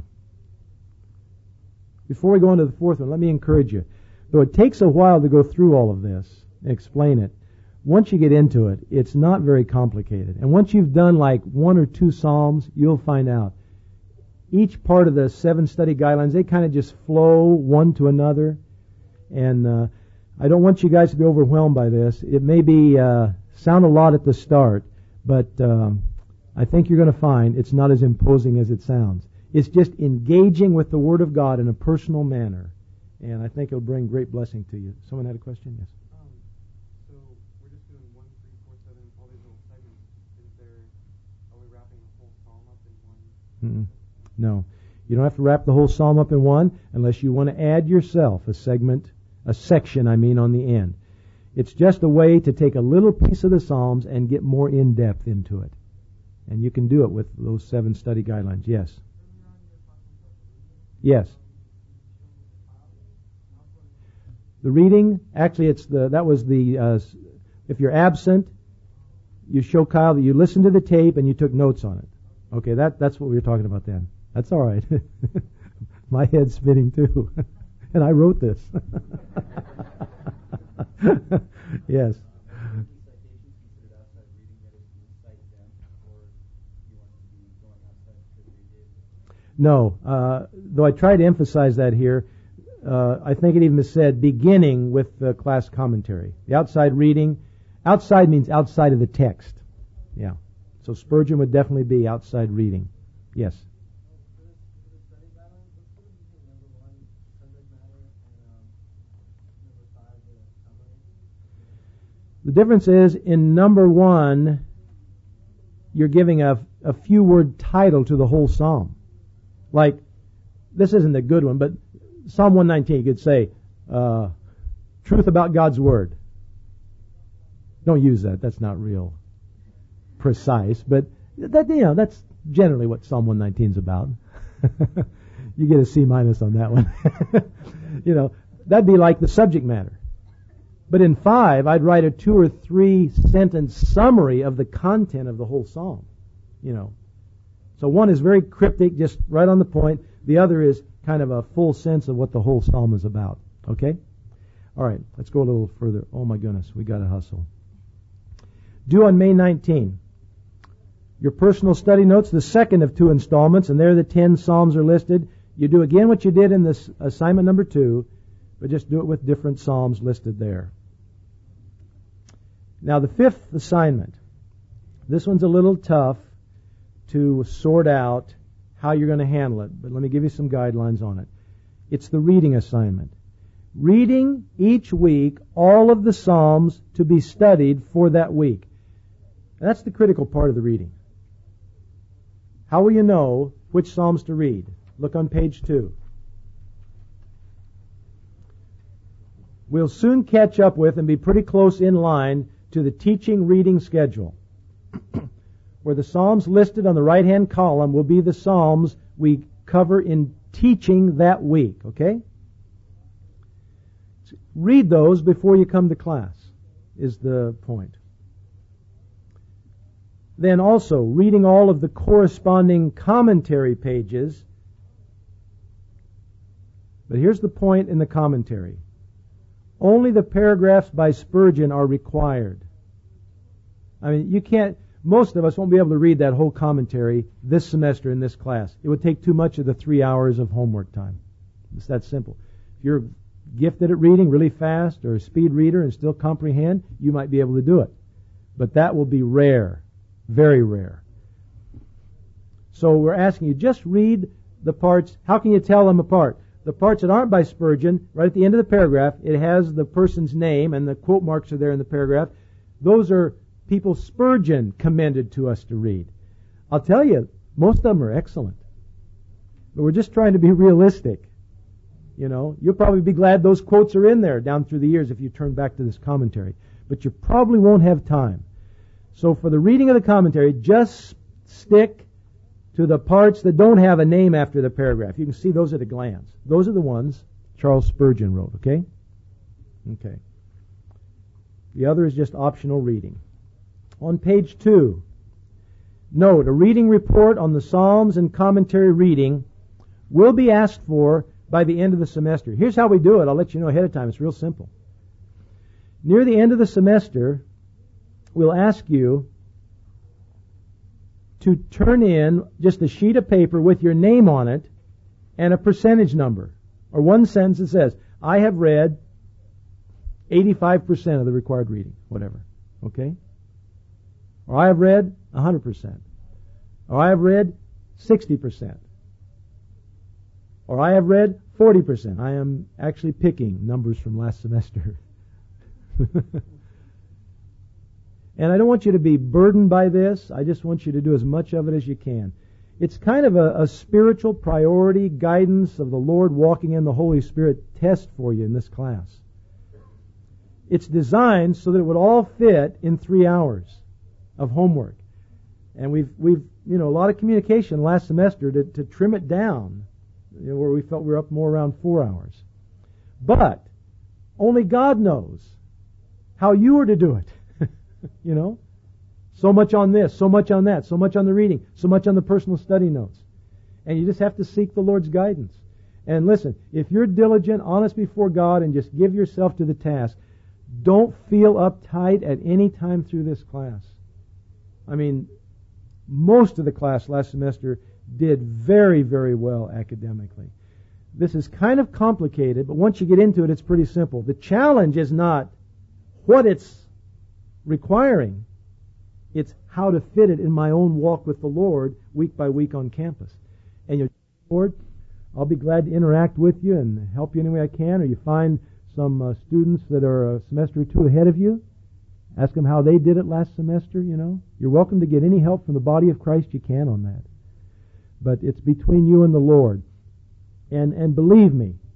before we go on to the fourth one, let me encourage you. Though it takes a while to go through all of this and explain it, once you get into it, it's not very complicated. And once you've done like one or two psalms, you'll find out. Each part of the seven study guidelines, they kind of just flow one to another. And uh, I don't want you guys to be overwhelmed by this. It may be uh, sound a lot at the start, but um, I think you're going to find it's not as imposing as it sounds. It's just engaging with the Word of God in a personal manner. And I think it'll bring great blessing to you. Someone had a question? Yes. Um, so we're just doing one, three, four, seven, all these little segments. Is there, are we wrapping the whole psalm up in one? Mm-mm. No. You don't have to wrap the whole psalm up in one unless you want to add yourself a segment, a section, I mean, on the end. It's just a way to take a little piece of the Psalms and get more in-depth into it. And you can do it with those seven study guidelines. Yes. Yes. The reading, actually, it's the that was the, uh, if you're absent, you show Kyle that you listened to the tape and you took notes on it. Okay, that that's what we were talking about then. That's all right. My head's spinning too. And I wrote this. Yes. No, uh, though I try to emphasize that here, uh, I think it even said beginning with the class commentary. The outside reading, outside means outside of the text. Yeah. So Spurgeon would definitely be outside reading. Yes. The difference is in number one, you're giving a, a few word title to the whole psalm. Like, this isn't a good one, but Psalm one nineteen, you could say, uh, truth about God's Word. Don't use that. That's not real precise, but that, you know, that's generally what Psalm one nineteen is about. You get a C minus on that one. You know, that'd be like the subject matter. But in five, I'd write a two or three sentence summary of the content of the whole psalm. You know, so one is very cryptic, just right on the point. The other is kind of a full sense of what the whole psalm is about. Okay? All right, let's go a little further. Oh my goodness, we got to hustle. Due on May nineteenth. Your personal study notes, the second of two installments, and there the ten psalms are listed. You do again what you did in this assignment number two, but just do it with different psalms listed there. Now the fifth assignment. This one's a little tough to sort out how you're going to handle it, but let me give you some guidelines on it. It's the reading assignment. Reading each week all of the psalms to be studied for that week. That's the critical part of the reading. How will you know which psalms to read? Look on page two. We'll soon catch up with and be pretty close in line to the teaching reading schedule, where the psalms listed on the right-hand column will be the psalms we cover in teaching that week, okay? Read those before you come to class, is the point. Then also, reading all of the corresponding commentary pages. But here's the point in the commentary. Only the paragraphs by Spurgeon are required. I mean, you can't, most of us won't be able to read that whole commentary this semester in this class. It would take too much of the three hours of homework time. It's that simple. If you're gifted at reading really fast or a speed reader and still comprehend, you might be able to do it. But that will be rare. Very rare. So we're asking you, just read the parts. How can you tell them apart? The parts that aren't by Spurgeon, right at the end of the paragraph, it has the person's name and the quote marks are there in the paragraph. Those are people Spurgeon commended to us to read. I'll tell you, most of them are excellent. But we're just trying to be realistic. You know, you'll probably be glad those quotes are in there down through the years if you turn back to this commentary. But you probably won't have time. So for the reading of the commentary, just stick to the parts that don't have a name after the paragraph. You can see those at a glance. Those are the ones Charles Spurgeon wrote, okay? Okay. The other is just optional reading. On page two, note, a reading report on the Psalms and commentary reading will be asked for by the end of the semester. Here's how we do it. I'll let you know ahead of time. It's real simple. Near the end of the semester, we'll ask you to turn in just a sheet of paper with your name on it and a percentage number, or one sentence that says, I have read eighty-five percent of the required reading, whatever, okay? Or I have read one hundred percent. Or I have read sixty percent. Or I have read forty percent. I am actually picking numbers from last semester. And I don't want you to be burdened by this. I just want you to do as much of it as you can. It's kind of a, a spiritual priority guidance of the Lord walking in the Holy Spirit test for you in this class. It's designed so that it would all fit in three hours of homework. And we've, we've, you know, a lot of communication last semester to, to trim it down, you know, where we felt we were up more around four hours. But only God knows how you are to do it. You know, so much on this, so much on that, so much on the reading, so much on the personal study notes. And you just have to seek the Lord's guidance. And listen, if you're diligent, honest before God, and just give yourself to the task, don't feel uptight at any time through this class. I mean, most of the class last semester did very, very well academically. This is kind of complicated, but once you get into it, it's pretty simple. The challenge is not what it's requiring. It's how to fit it in my own walk with the Lord week by week on campus. And you, Lord, I'll be glad to interact with you and help you any way I can. Or you find some uh, students that are a semester or two ahead of you, ask them how they did it last semester, you know. You're welcome to get any help from the body of Christ you can on that. But it's between you and the Lord. And and believe me,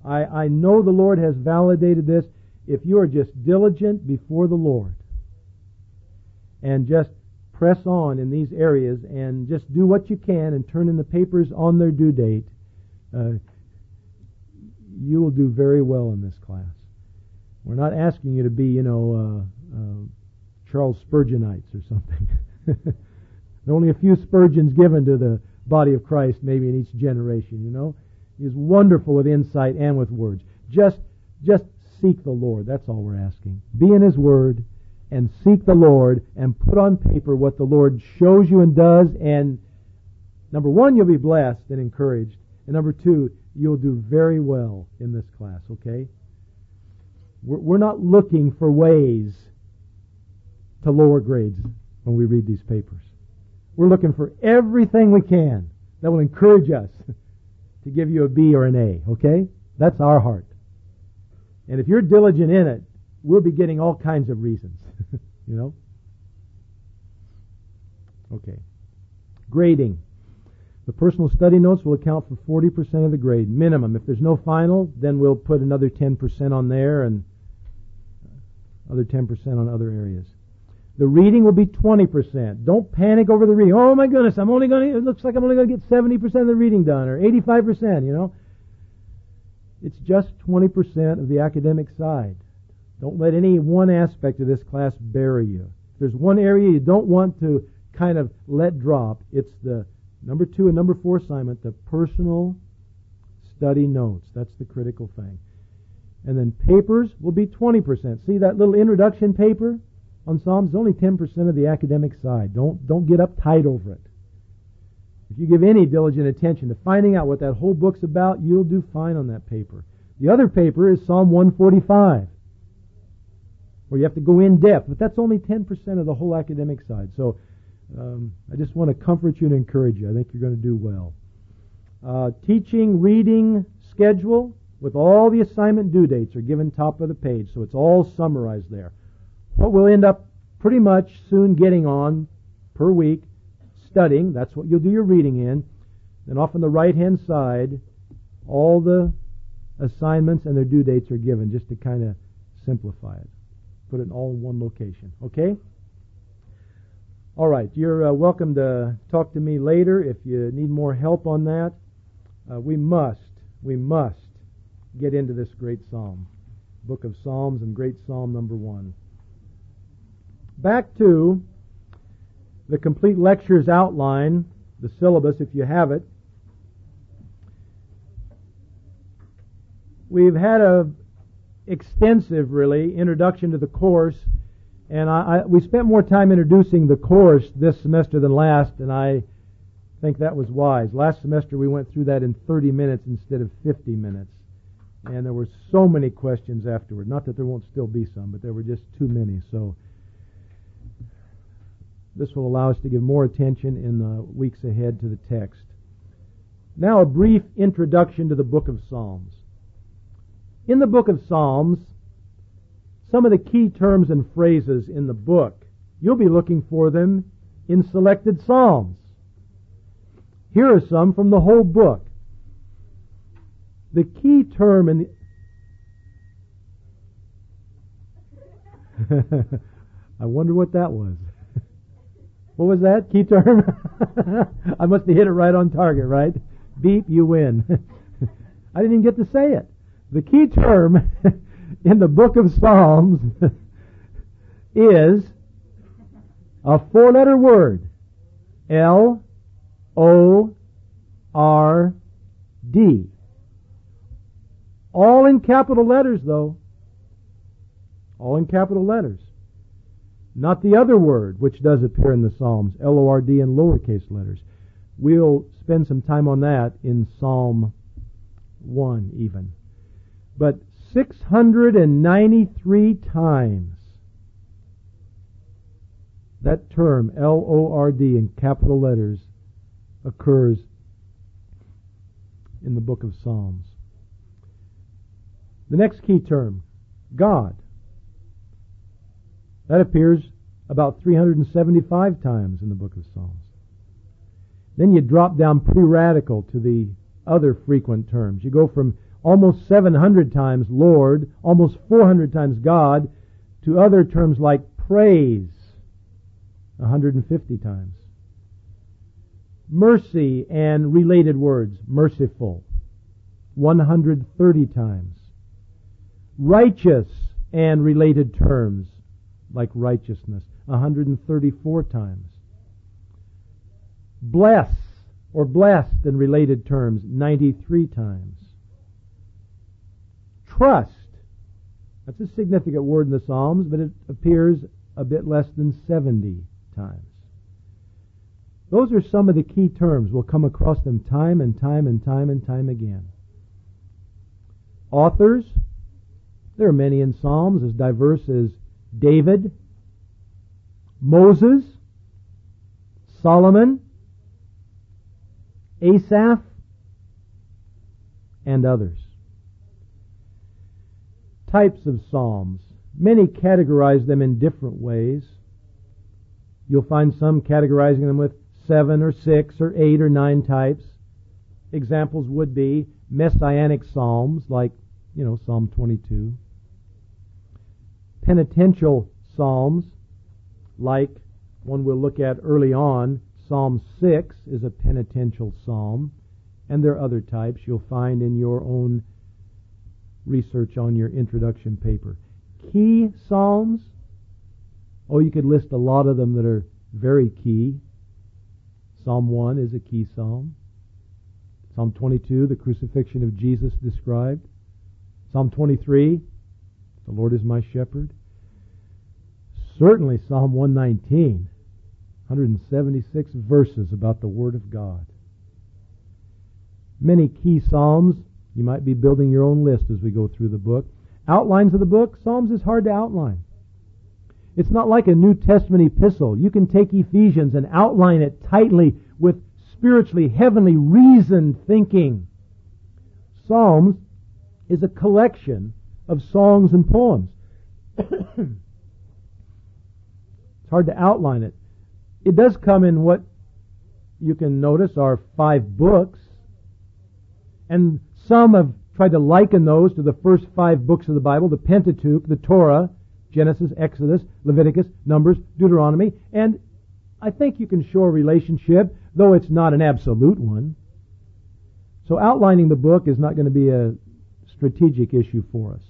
I, I know the Lord has validated this. If you are just diligent before the Lord and just press on in these areas and just do what you can and turn in the papers on their due date, uh, you will do very well in this class. We're not asking you to be, you know, uh, uh, Charles Spurgeonites or something. There are only a few Spurgeons given to the body of Christ, maybe in each generation, you know. He's wonderful with insight and with words. Just, just seek the Lord. That's all we're asking. Be in His Word and seek the Lord and put on paper what the Lord shows you and does. And number one, you'll be blessed and encouraged. And number two, you'll do very well in this class, okay? We're, we're not looking for ways to lower grades when we read these papers. We're looking for everything we can that will encourage us to give you a B or an A, okay? That's our heart. And if you're diligent in it, we'll be getting all kinds of reasons, you know? Okay. Grading. The personal study notes will account for forty percent of the grade, minimum. If there's no final, then we'll put another ten percent on there and other ten percent on other areas. The reading will be twenty percent. Don't panic over the reading. Oh my goodness, I'm only going to, it looks like I'm only going to get seventy percent of the reading done, or eighty-five percent, you know. It's just twenty percent of the academic side. Don't let any one aspect of this class bury you. If there's one area you don't want to kind of let drop, it's the number two and number four assignment, the personal study notes. That's the critical thing. And then papers will be twenty percent. See that little introduction paper on Psalms? Only ten percent of the academic side. Don't, don't get uptight over it. If you give any diligent attention to finding out what that whole book's about, you'll do fine on that paper. The other paper is Psalm one forty-five, where you have to go in depth, but that's only ten percent of the whole academic side. So um, I just want to comfort you and encourage you. I think you're going to do well. Uh, teaching, reading, schedule, with all the assignment due dates are given top of the page, so it's all summarized there. What we'll end up pretty much soon getting on per week, studying, that's what you'll do your reading in. Then off on the right-hand side, all the assignments and their due dates are given, just to kind of simplify it. Put it all in one location, okay? All right, you're uh, welcome to talk to me later if you need more help on that. Uh, we must, we must get into this great psalm, Book of Psalms, and great Psalm number one. Back to the complete lectures outline, the syllabus, if you have it. We've had a extensive, really, introduction to the course, and I, I, we spent more time introducing the course this semester than last, and I think that was wise. Last semester we went through that in thirty minutes instead of fifty minutes, and there were so many questions afterward. Not that there won't still be some, but there were just too many. So this will allow us to give more attention in the weeks ahead to the text. Now a brief introduction to the book of Psalms. In the book of Psalms, some of the key terms and phrases in the book, you'll be looking for them in selected psalms. Here are some from the whole book. The key term in the I wonder what that was. What was that? Key term? I must have hit it right on target, right? Beep, you win. I didn't even get to say it. The key term in the book of Psalms is a four-letter word. L O R D. All in capital letters, though. All in capital letters. Not the other word, which does appear in the Psalms, L O R D in lowercase letters. We'll spend some time on that in Psalm one even. But six hundred ninety-three times that term, L O R D in capital letters, occurs in the book of Psalms. The next key term, God. That appears about three hundred seventy-five times in the book of Psalms. Then you drop down pretty radical to the other frequent terms. You go from almost seven hundred times Lord, almost four hundred times God, to other terms like praise, one hundred fifty times. Mercy and related words, merciful, one hundred thirty times. Righteous and related terms, like righteousness, one hundred thirty-four times. Bless or blessed and related terms, ninety-three times. Trust, that's a significant word in the Psalms, but it appears a bit less than seventy times. Those are some of the key terms. We'll come across them time and time and time and time again. Authors, there are many in Psalms, as diverse as David, Moses, Solomon, Asaph, and others. Types of Psalms. Many categorize them in different ways. You'll find some categorizing them with seven or six or eight or nine types. Examples would be messianic psalms, like, you know, Psalm twenty-two. Penitential psalms, like one we'll look at early on. Psalm six is a penitential psalm, and there are other types you'll find in your own research on your introduction paper. Key psalms, oh, you could list a lot of them that are very key. Psalm one is a key psalm. Psalm twenty-two, the crucifixion of Jesus described. Psalm twenty-three, the Lord is my shepherd. Certainly Psalm one nineteen, one hundred seventy-six verses about the Word of God. Many key psalms. You might be building your own list as we go through the book. Outlines of the book. Psalms is hard to outline. It's not like a New Testament epistle. You can take Ephesians and outline it tightly with spiritually, heavenly, reasoned thinking. Psalms is a collection of songs and poems. It's hard to outline it. It does come in what you can notice are five books, and some have tried to liken those to the first five books of the Bible, the Pentateuch, the Torah, Genesis, Exodus, Leviticus, Numbers, Deuteronomy, and I think you can show a relationship, though it's not an absolute one. So outlining the book is not going to be a strategic issue for us.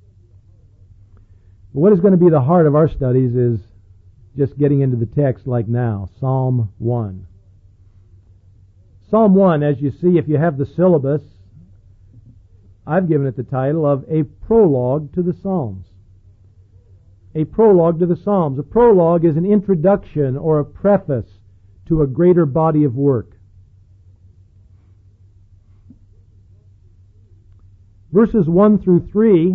But what is going to be the heart of our studies is just getting into the text like now, Psalm one. Psalm one, as you see, if you have the syllabus, I've given it the title of A Prologue to the Psalms. A prologue to the Psalms. A prologue is an introduction or a preface to a greater body of work. Verses one through three,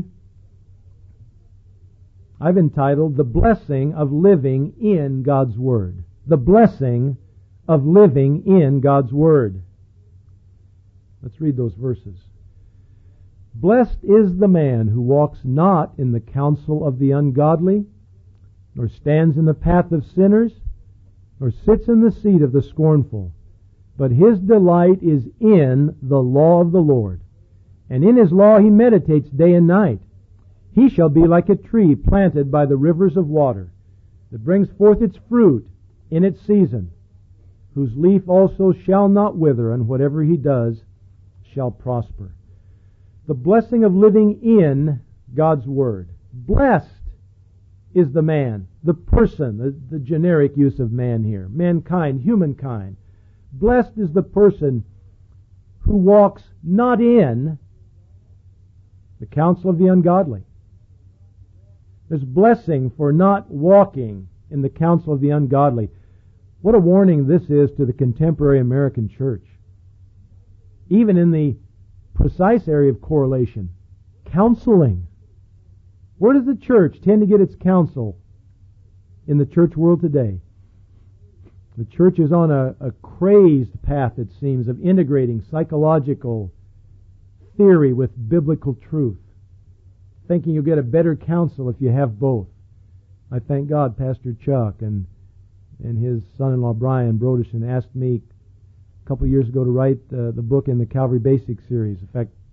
I've entitled The Blessing of Living in God's Word. The blessing of living in God's Word. Let's read those verses. Blessed is the man who walks not in the counsel of the ungodly, nor stands in the path of sinners, nor sits in the seat of the scornful. But his delight is in the law of the Lord, and in his law he meditates day and night. He shall be like a tree planted by the rivers of water, that brings forth its fruit in its season, whose leaf also shall not wither, and whatever he does shall prosper. The blessing of living in God's Word. Blessed is the man, the person, the, the generic use of man here, mankind, humankind. Blessed is the person who walks not in the counsel of the ungodly. There's blessing for not walking in the counsel of the ungodly. What a warning this is to the contemporary American church. Even in the precise area of correlation, counseling. Where does the church tend to get its counsel in the church world today? The church is on a, a crazed path, it seems, of integrating psychological theory with biblical truth, thinking you'll get a better counsel if you have both. I thank God Pastor Chuck and and his son-in-law Brian Broderson asked me a couple of years ago to write uh, the book in the Calvary Basics series. In fact,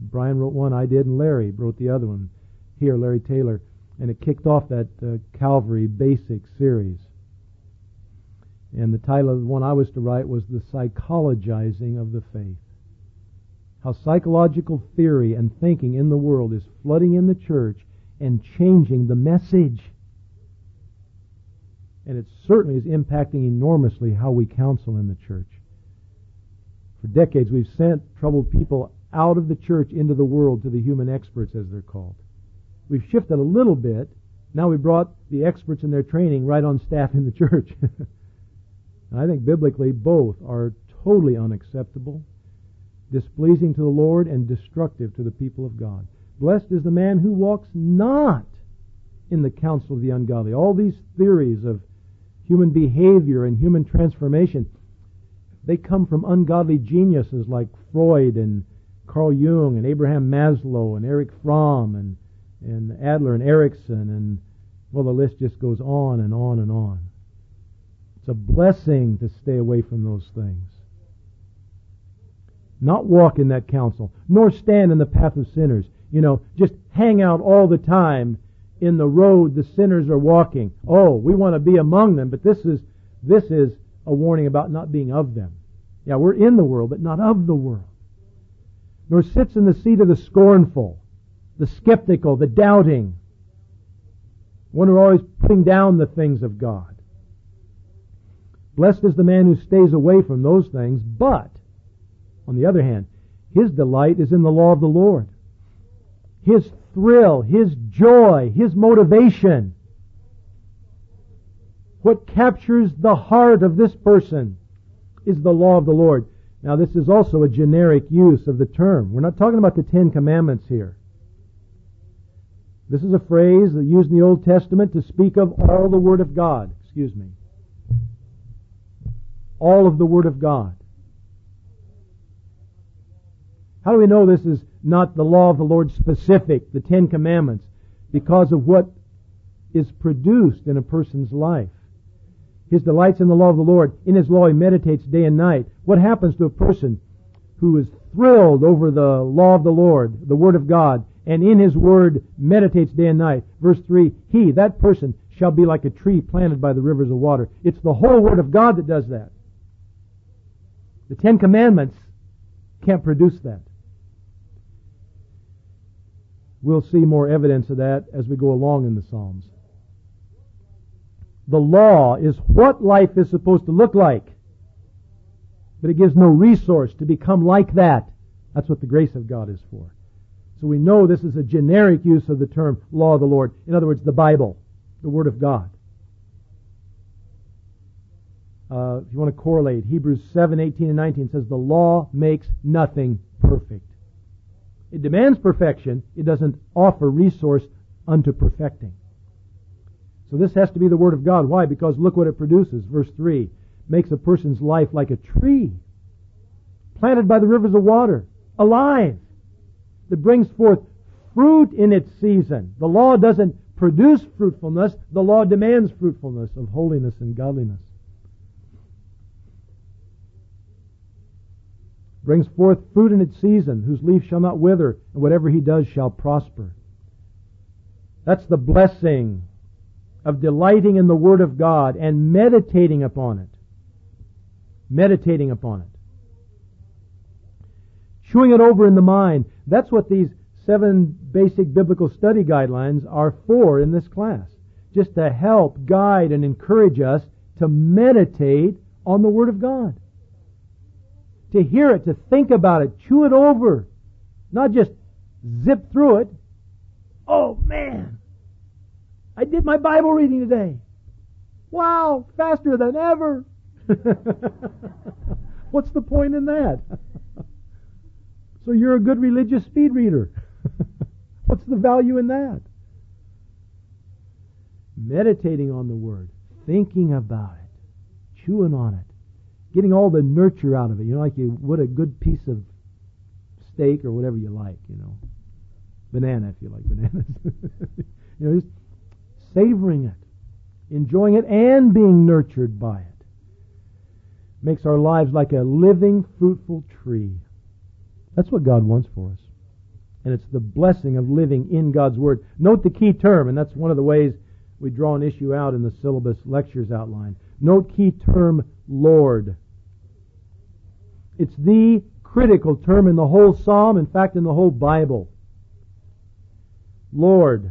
Brian wrote one, I did, and Larry wrote the other one. Here, Larry Taylor. And it kicked off that uh, Calvary Basic series. And the title of the one I was to write was The Psychologizing of the Faith. How psychological theory and thinking in the world is flooding in the church and changing the message. And it certainly is impacting enormously how we counsel in the church. For decades we've sent troubled people out of the church into the world to the human experts, as they're called. We've shifted a little bit. Now we brought the experts in their training right on staff in the church. And I think biblically both are totally unacceptable, displeasing to the Lord, and destructive to the people of God. Blessed is the man who walks not in the counsel of the ungodly. All these theories of human behavior and human transformation, they come from ungodly geniuses like Freud and Carl Jung and Abraham Maslow and Erich Fromm and, and Adler and Erickson, and, well, the list just goes on and on and on. It's a blessing to stay away from those things. Not walk in that counsel, nor stand in the path of sinners. You know, just hang out all the time in the road the sinners are walking. Oh, we want to be among them, but this is this is a warning about not being of them. Yeah, we're in the world, but not of the world. Nor sits in the seat of the scornful, the skeptical, the doubting, one who are always putting down the things of God. Blessed is the man who stays away from those things, but, on the other hand, his delight is in the law of the Lord. His thrill, his joy, his motivation, what captures the heart of this person is the law of the Lord. Now, this is also a generic use of the term. We're not talking about the Ten Commandments here. This is a phrase that used in the Old Testament to speak of all the Word of God. Excuse me. All of the Word of God. How do we know this is not the law of the Lord specific, the Ten Commandments? Because of what is produced in a person's life. His delights in the law of the Lord. In His law he meditates day and night. What happens to a person who is thrilled over the law of the Lord, the Word of God, and in His Word meditates day and night? Verse three, he, that person, shall be like a tree planted by the rivers of water. It's the whole Word of God that does that. The Ten Commandments can't produce that. We'll see more evidence of that as we go along in the Psalms. The law is what life is supposed to look like, but it gives no resource to become like that. That's what the grace of God is for. So we know this is a generic use of the term law of the Lord. In other words, the Bible, the Word of God. Uh, if you want to correlate, Hebrews seven, eighteen and nineteen says the law makes nothing perfect. It demands perfection. It doesn't offer resource unto perfecting. So this has to be the Word of God. Why? Because look what it produces. Verse three makes a person's life like a tree planted by the rivers of water, alive, that brings forth fruit in its season. The law doesn't produce fruitfulness. The law demands fruitfulness of holiness and godliness. Brings forth fruit in its season, whose leaf shall not wither, and whatever he does shall prosper. That's the blessing of delighting in the Word of God and meditating upon it. Meditating upon it. Chewing it over in the mind. That's what these seven basic biblical study guidelines are for in this class. Just to help, guide, and encourage us to meditate on the Word of God. To hear it, to think about it, chew it over. Not just zip through it. Oh, man! I did my Bible reading today. Wow! Faster than ever! What's the point in that? So you're a good religious speed reader. What's the value in that? Meditating on the Word. Thinking about it. Chewing on it. Getting all the nurture out of it. You know, like you would a good piece of steak or whatever you like, you know. Banana, if you like bananas. You know, just savoring it. Enjoying it and being nurtured by it. Makes our lives like a living, fruitful tree. That's what God wants for us. And it's the blessing of living in God's Word. Note the key term, and that's one of the ways we draw an issue out in the syllabus lectures outline. Note key term, Lord. It's the critical term in the whole psalm, in fact, in the whole Bible. Lord.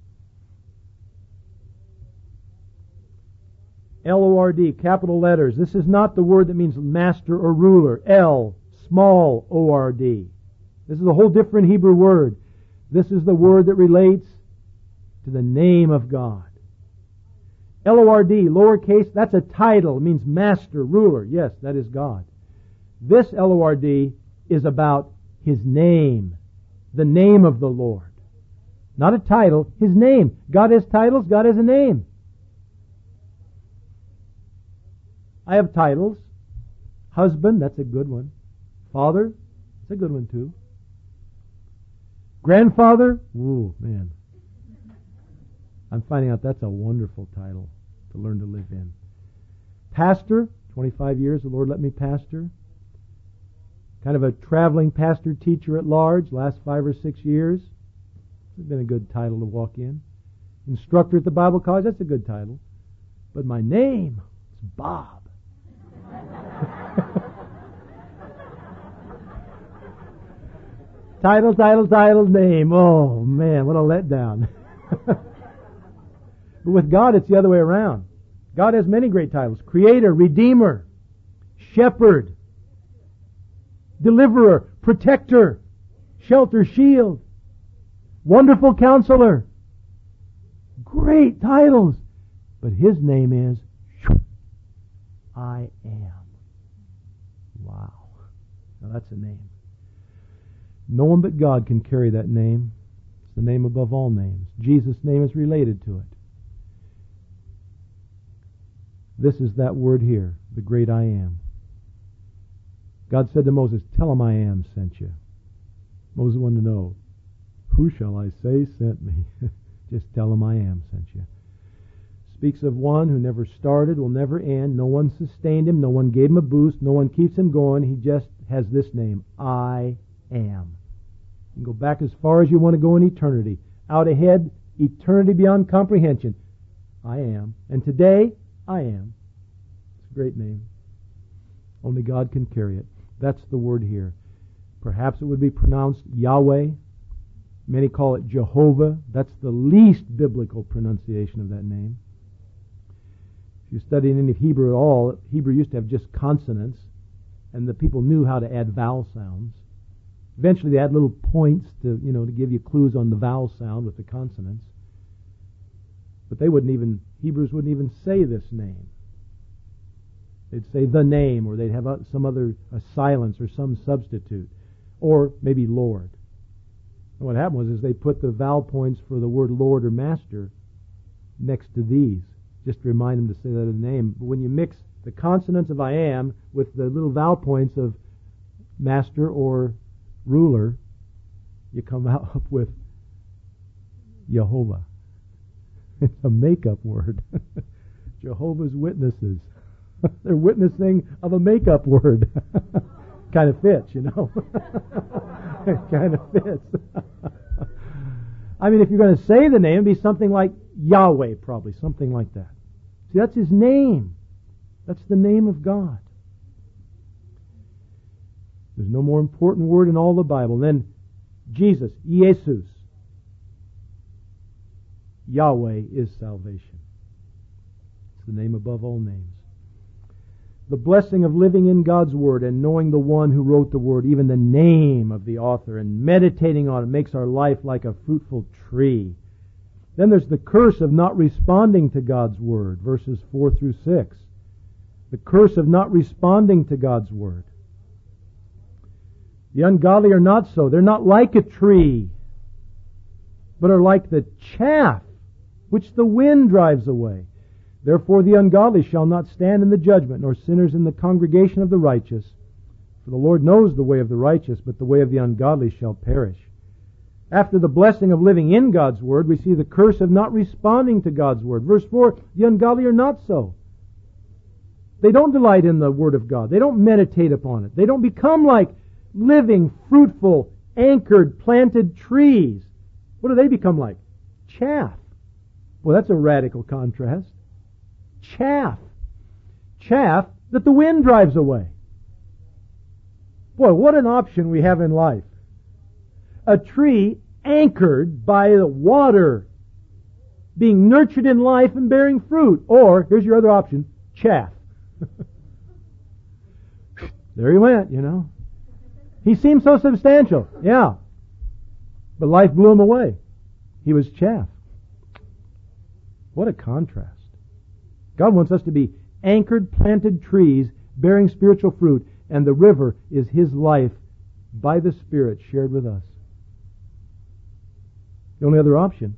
L O R D, capital letters. This is not the word that means master or ruler. L, small O R D. This is a whole different Hebrew word. This is the word that relates to the name of God. L O R D, lowercase, that's a title. It means master, ruler. Yes, that is God. This L O R D is about His name. The name of the Lord. Not a title, His name. God has titles, God has a name. I have titles. Husband, that's a good one. Father, that's a good one too. Grandfather, ooh, man. I'm finding out that's a wonderful title to learn to live in. Pastor, twenty-five years, the Lord let me pastor. Kind of a traveling pastor teacher at large, last five or six years. It's been a good title to walk in. Instructor at the Bible College, that's a good title. But my name is Bob. Title, title, title, name. Oh, man, what a letdown. But with God, it's the other way around. God has many great titles. Creator, Redeemer, Shepherd, Deliverer, Protector, Shelter, Shield, Wonderful Counselor. Great titles. But His name is I Am. Wow. Now that's a name. No one but God can carry that name. It's the name above all names. Jesus' name is related to it. This is that word here, the great I Am. God said to Moses, tell him I am sent you. Moses wanted to know, who shall I say sent me? Just tell him I am sent you. Speaks of one who never started, will never end. No one sustained him. No one gave him a boost. No one keeps him going. He just has this name, I am. You can go back as far as you want to go in eternity. Out ahead, eternity beyond comprehension. I am. And today, I am. It's a great name. Only God can carry it. That's the word here. Perhaps it would be pronounced Yahweh. Many call it Jehovah. That's the least biblical pronunciation of that name. If you study any Hebrew at all, Hebrew used to have just consonants, and the people knew how to add vowel sounds. Eventually they add little points to, you know, to give you clues on the vowel sound with the consonants. But they wouldn't even, Hebrews wouldn't even say this name. They'd say the name, or they'd have some other, a silence or some substitute, or maybe Lord. And what happened was is they put the vowel points for the word Lord or Master next to these, just to remind them to say that in the name. But when you mix the consonants of I am with the little vowel points of Master or Ruler, you come out with Jehovah. It's a make-up word. Jehovah's Witnesses. They're witnessing of a make-up word. Kind of fits, you know. It kind of fits. I mean, if you're going to say the name, it'd be something like Yahweh, probably, something like that. See, that's His name. That's the name of God. There's no more important word in all the Bible than Jesus, Jesus. Yahweh is salvation. It's the name above all names. The blessing of living in God's Word and knowing the one who wrote the Word, even the name of the author, and meditating on it makes our life like a fruitful tree. Then there's the curse of not responding to God's Word, verses four through six. The curse of not responding to God's Word. The ungodly are not so. They're not like a tree, but are like the chaff which the wind drives away. Therefore the ungodly shall not stand in the judgment, nor sinners in the congregation of the righteous. For the Lord knows the way of the righteous, but the way of the ungodly shall perish. After the blessing of living in God's Word, we see the curse of not responding to God's Word. Verse four, the ungodly are not so. They don't delight in the Word of God. They don't meditate upon it. They don't become like living, fruitful, anchored, planted trees. What do they become like? Chaff. Well, that's a radical contrast. Chaff. Chaff that the wind drives away. Boy, what an option we have in life. A tree anchored by the water, being nurtured in life and bearing fruit. Or, here's your other option, chaff. There he went, you know. He seemed so substantial, yeah. But life blew him away. He was chaff. What a contrast. God wants us to be anchored, planted trees, bearing spiritual fruit, and the river is His life by the Spirit shared with us. The only other option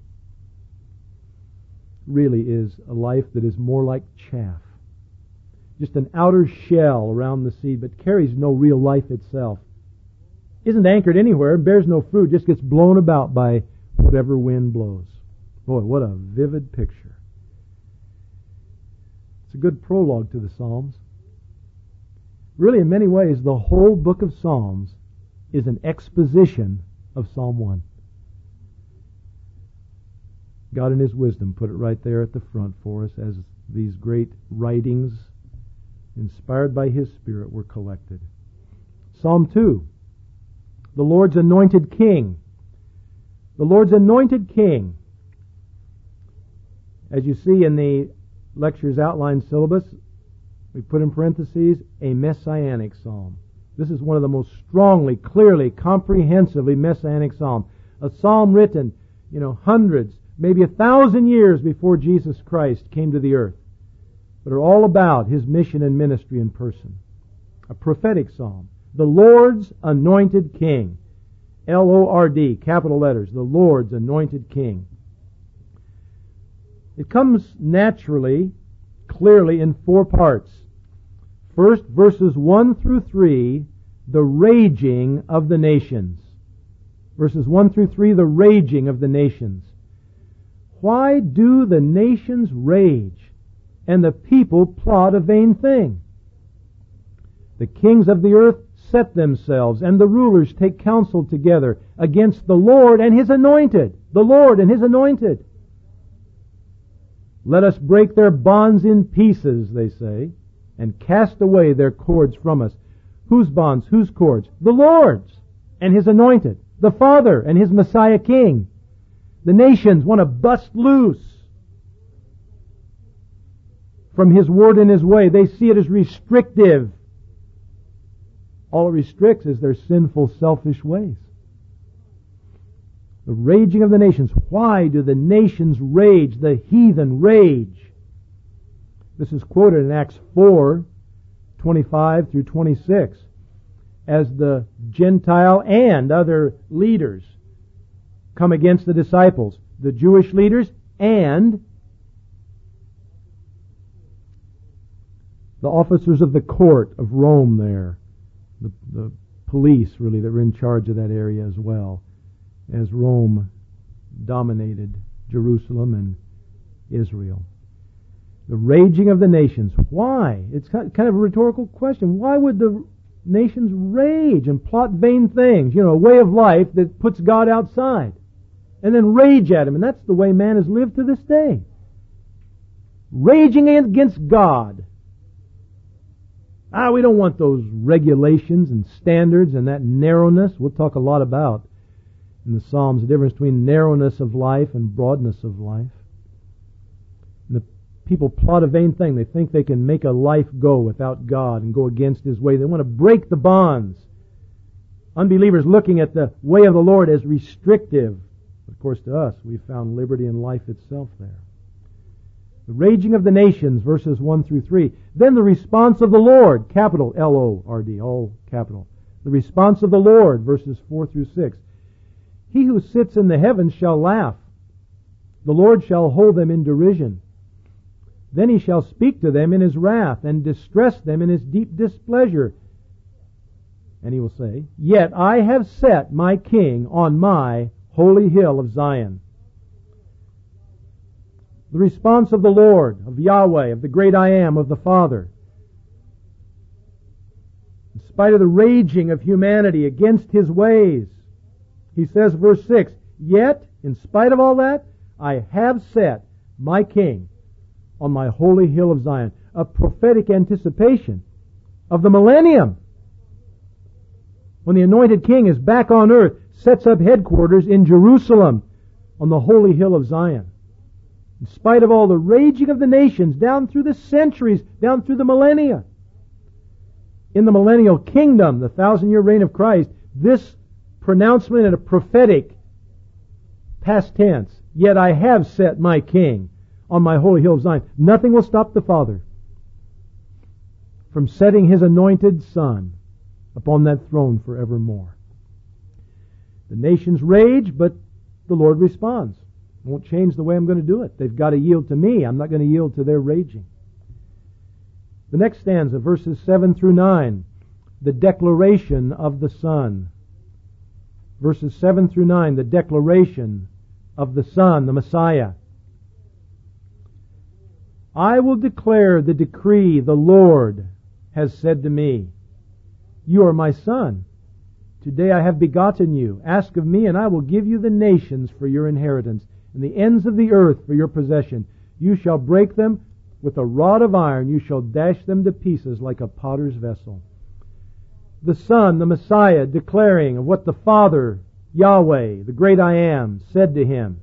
really is a life that is more like chaff. Just an outer shell around the seed, but carries no real life itself. Isn't anchored anywhere, bears no fruit, just gets blown about by whatever wind blows. Boy, what a vivid picture. It's a good prologue to the Psalms. Really, in many ways, the whole book of Psalms is an exposition of Psalm one. God in His wisdom put it right there at the front for us as these great writings inspired by His Spirit were collected. Psalm two, the Lord's anointed King. The Lord's anointed King. As you see in the lecture's outline syllabus, we put in parentheses, a messianic psalm. This is one of the most strongly, clearly, comprehensively messianic psalms. A psalm written, you know, hundreds, maybe a thousand years before Jesus Christ came to the earth, but are all about His mission and ministry in person. A prophetic psalm. The Lord's anointed King. L O R D, capital letters. The Lord's anointed King. It comes naturally, clearly in four parts. First, verses one through three, the raging of the nations. Verses one through three, the raging of the nations. Why do the nations rage, and the people plot a vain thing? The kings of the earth set themselves, and the rulers take counsel together against the Lord and His anointed. The Lord and His anointed. Let us break their bonds in pieces, they say, and cast away their cords from us. Whose bonds? Whose cords? The Lord's and His anointed. The Father and His Messiah King. The nations want to bust loose from His word and His way. They see it as restrictive. All it restricts is their sinful, selfish ways. The raging of the nations. Why do the nations rage? The heathen rage. This is quoted in Acts four, twenty-five through twenty-six, as the Gentile and other leaders come against the disciples. The Jewish leaders and the officers of the court of Rome there. The, the police, really, that were in charge of that area as well, as Rome dominated Jerusalem and Israel. The raging of the nations. Why? It's kind of a rhetorical question. Why would the nations rage and plot vain things? You know, a way of life that puts God outside. And then rage at Him. And that's the way man has lived to this day. Raging against God. Ah, we don't want those regulations and standards and that narrowness. We'll talk a lot about in the Psalms the difference between narrowness of life and broadness of life. And the people plot a vain thing. They think they can make a life go without God and go against His way. They want to break the bonds. Unbelievers looking at the way of the Lord as restrictive. Of course, to us, we found liberty in life itself there. The raging of the nations, verses one through three. Then the response of the Lord, capital L O R D, all capital. The response of the Lord, verses four through six. He who sits in the heavens shall laugh. The Lord shall hold them in derision. Then He shall speak to them in His wrath, and distress them in His deep displeasure. And He will say, Yet I have set my King on my holy hill of Zion. The response of the Lord, of Yahweh, of the great I Am, of the Father. In spite of the raging of humanity against His ways, He says, verse six, yet, in spite of all that, I have set my king on my holy hill of Zion. A prophetic anticipation of the millennium, when the anointed king is back on earth, sets up headquarters in Jerusalem on the holy hill of Zion. In spite of all the raging of the nations down through the centuries, down through the millennia, in the millennial kingdom, the thousand-year reign of Christ, this pronouncement in a prophetic past tense, yet I have set my king on my holy hill of Zion. Nothing will stop the Father from setting His anointed Son upon that throne forevermore. The nations rage, but the Lord responds. I won't change the way I'm going to do it. They've got to yield to me. I'm not going to yield to their raging. The next stanza, verses seven through nine, the declaration of the Son. Verses seven through nine, the declaration of the Son, the Messiah. I will declare the decree the Lord has said to me. You are my Son. Today I have begotten you. Ask of me, and I will give you the nations for your inheritance, and the ends of the earth for your possession. You shall break them with a rod of iron. You shall dash them to pieces like a potter's vessel. The Son, the Messiah, declaring of what the Father, Yahweh, the great I Am, said to Him.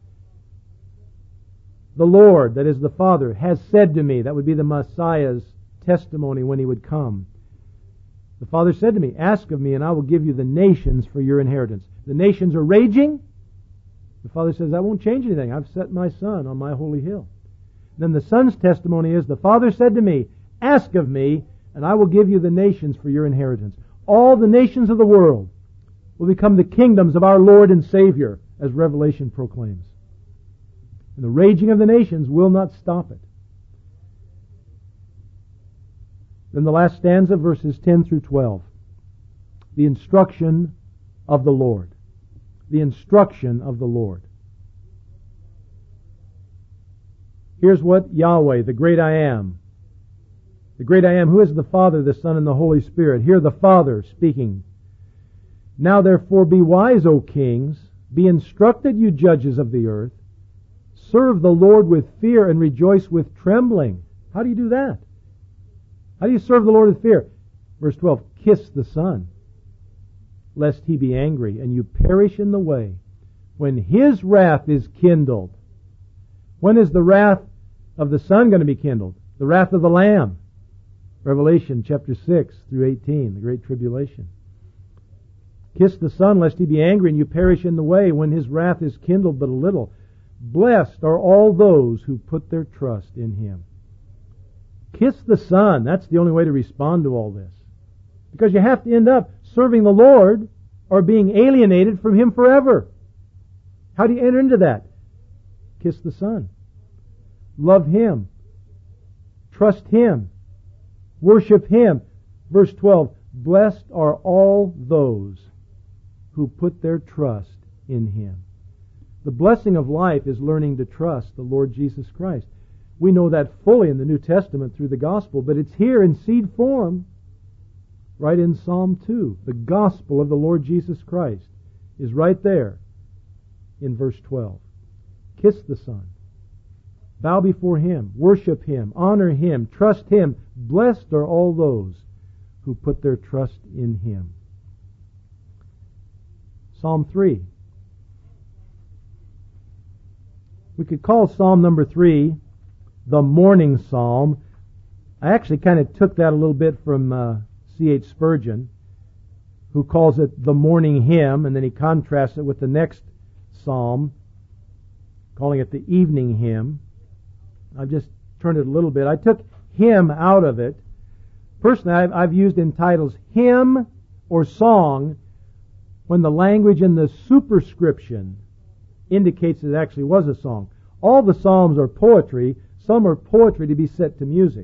The Lord, that is the Father, has said to me. That would be the Messiah's testimony when He would come. The Father said to me, ask of me, and I will give you the nations for your inheritance. The nations are raging. The Father says, I won't change anything. I've set my Son on my holy hill. Then the Son's testimony is, the Father said to me, ask of me, and I will give you the nations for your inheritance. All the nations of the world will become the kingdoms of our Lord and Savior, as Revelation proclaims. And the raging of the nations will not stop it. Then the last stanza, verses ten through twelve. The instruction of the Lord. The instruction of the Lord. Here's what Yahweh, the great I Am, the great I Am, who is the Father, the Son, and the Holy Spirit. Hear the Father speaking. Now therefore be wise, O kings. Be instructed, you judges of the earth. Serve the Lord with fear and rejoice with trembling. How do you do that? How do you serve the Lord with fear? Verse twelve, kiss the Son, lest He be angry, and you perish in the way, when His wrath is kindled. When is the wrath of the Son going to be kindled? The wrath of the Lamb. Revelation chapter six through eighteen, the Great Tribulation. Kiss the Son, lest He be angry, and you perish in the way, when His wrath is kindled but a little. Blessed are all those who put their trust in Him. Kiss the Son. That's the only way to respond to all this. Because you have to end up serving the Lord or being alienated from Him forever. How do you enter into that? Kiss the Son. Love Him. Trust Him. Worship Him. Verse twelve, blessed are all those who put their trust in Him. The blessing of life is learning to trust the Lord Jesus Christ. We know that fully in the New Testament through the Gospel, but it's here in seed form, right in Psalm two. The Gospel of the Lord Jesus Christ is right there in verse twelve. Kiss the Son. Bow before Him. Worship Him. Honor Him. Trust Him. Blessed are all those who put their trust in Him. Psalm three. We could call Psalm number three the morning psalm. I actually kind of took that a little bit from uh, C H Spurgeon, who calls it the morning hymn, and then he contrasts it with the next psalm, calling it the evening hymn. I've just turned it a little bit. I took hymn out of it. Personally, I've, I've used in titles hymn or song when the language in the superscription indicates it actually was a song. All the psalms are poetry. Some are poetry to be set to music.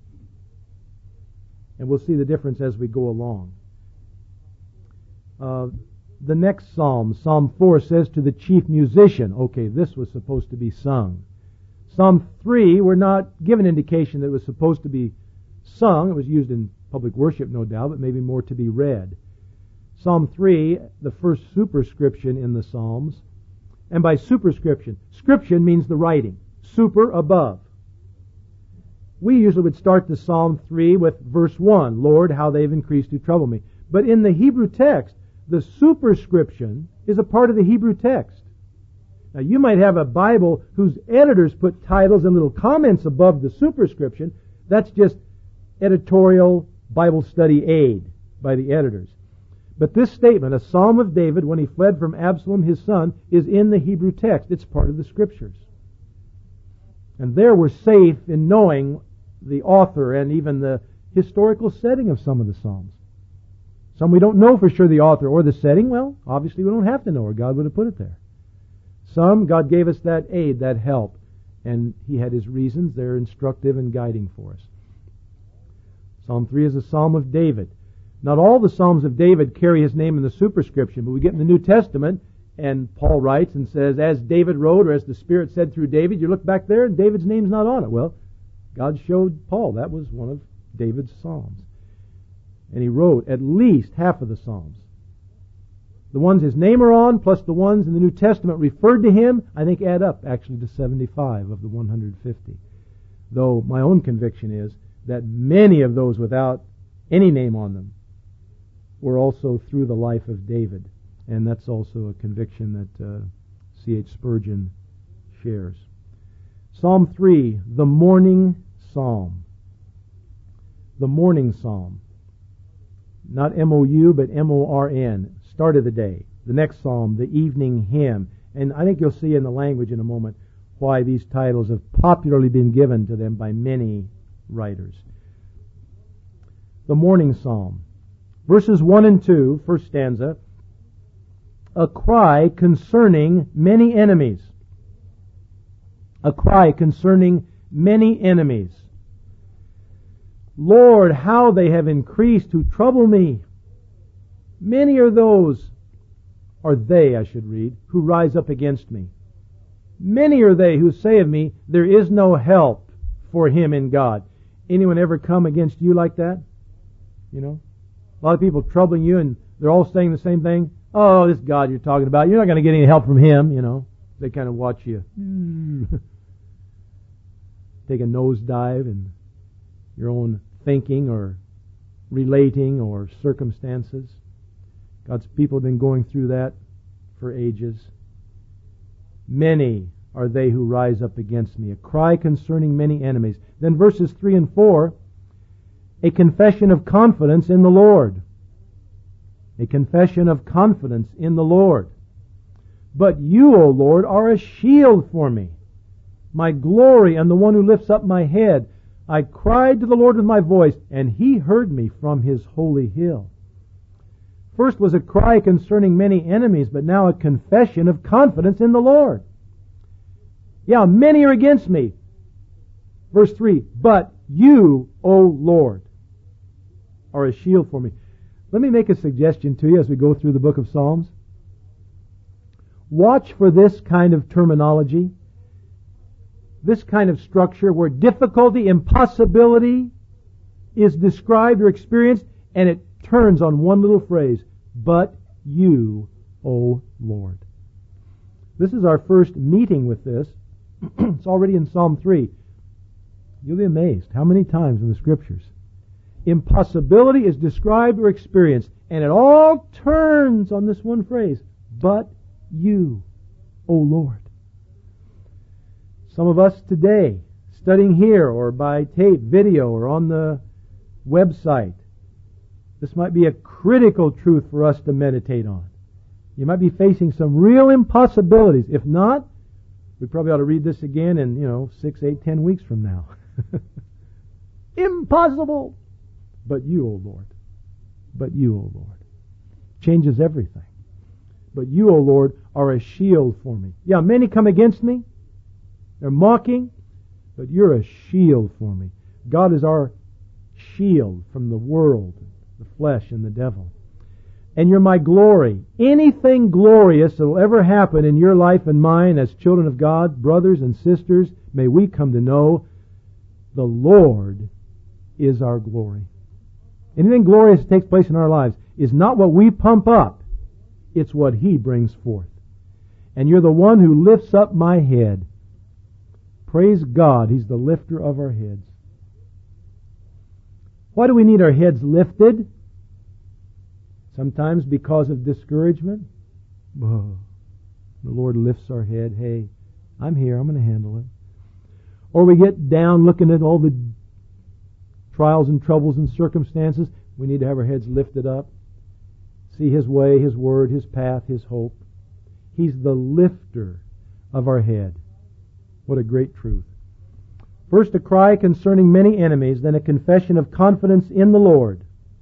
And we'll see the difference as we go along. Uh, the next psalm, Psalm four, says to the chief musician, okay, this was supposed to be sung. Psalm three, we're not given indication that it was supposed to be sung. It was used in public worship, no doubt, but maybe more to be read. Psalm three, the first superscription in the Psalms. And by superscription, scription means the writing. Super, above. We usually would start the Psalm three with verse one, Lord, how they've increased who trouble me. But in the Hebrew text, the superscription is a part of the Hebrew text. Now, you might have a Bible whose editors put titles and little comments above the superscription. That's just editorial Bible study aid by the editors. But this statement, a Psalm of David when he fled from Absalom his son, is in the Hebrew text. It's part of the Scriptures. And there we're safe in knowing the author and even the historical setting of some of the Psalms. Some we don't know for sure the author or the setting. Well, obviously we don't have to know, or God would have put it there. Some, God gave us that aid, that help, and He had His reasons. They're instructive and guiding for us. Psalm three is a Psalm of David. Not all the Psalms of David carry his name in the superscription, but we get in the New Testament, and Paul writes and says, as David wrote, or as the Spirit said through David, you look back there, and David's name's not on it. Well, God showed Paul that was one of David's Psalms. And he wrote at least half of the Psalms. The ones his name are on, plus the ones in the New Testament referred to him, I think add up actually to seventy-five of the one hundred fifty. Though my own conviction is that many of those without any name on them were also through the life of David. And that's also a conviction that uh, C H Spurgeon shares. Psalm three, the morning psalm. The morning psalm. Not M O U, but M O R N. Start of the day. The next psalm, the evening hymn. And I think you'll see in the language in a moment why these titles have popularly been given to them by many writers. The morning psalm. Verses one and two, first stanza. A cry concerning many enemies. A cry concerning many enemies. Lord, how they have increased who trouble me. Many are those, or they, I should read, who rise up against me. Many are they who say of me, there is no help for him in God. Anyone ever come against you like that? You know? A lot of people troubling you, and they're all saying the same thing. Oh, this God you're talking about, you're not going to get any help from him, you know. They kind of watch you take a nosedive in your own thinking or relating or circumstances. God's people have been going through that for ages. Many are they who rise up against me. A cry concerning many enemies. Then verses three and four, a confession of confidence in the Lord. A confession of confidence in the Lord. But you, O Lord, are a shield for me, my glory and the one who lifts up my head. I cried to the Lord with my voice, and He heard me from His holy hill. First was a cry concerning many enemies, but now a confession of confidence in the Lord. Yeah, many are against me. Verse three, but you, O Lord, are a shield for me. Let me make a suggestion to you as we go through the book of Psalms. Watch for this kind of terminology, this kind of structure where difficulty, impossibility is described or experienced, and it turns on one little phrase, but you, O Lord. This is our first meeting with this. It's already in Psalm three. You'll be amazed how many times in the Scriptures impossibility is described or experienced, and it all turns on this one phrase, but you, O Lord. Some of us today, studying here or by tape, video, or on the website, this might be a critical truth for us to meditate on. You might be facing some real impossibilities. If not, we probably ought to read this again in, you know, six, eight, ten weeks from now. Impossible! But you, O Lord. But you, O Lord. Changes everything. But you, O Lord, are a shield for me. Yeah, many come against me. They're mocking. But you're a shield for me. God is our shield from the world, the flesh, and the devil. And you're my glory. Anything glorious that will ever happen in your life and mine as children of God, brothers and sisters, may we come to know the Lord is our glory. Anything glorious that takes place in our lives, is not what we pump up. It's what He brings forth. And you're the one who lifts up my head. Praise God, He's the lifter of our heads. Why do we need our heads lifted? Sometimes because of discouragement. Oh, the Lord lifts our head. Hey, I'm here. I'm going to handle it. Or we get down looking at all the trials and troubles and circumstances. We need to have our heads lifted up. See His way, His word, His path, His hope. He's the lifter of our head. What a great truth. First a cry concerning many enemies, then a confession of confidence in the Lord.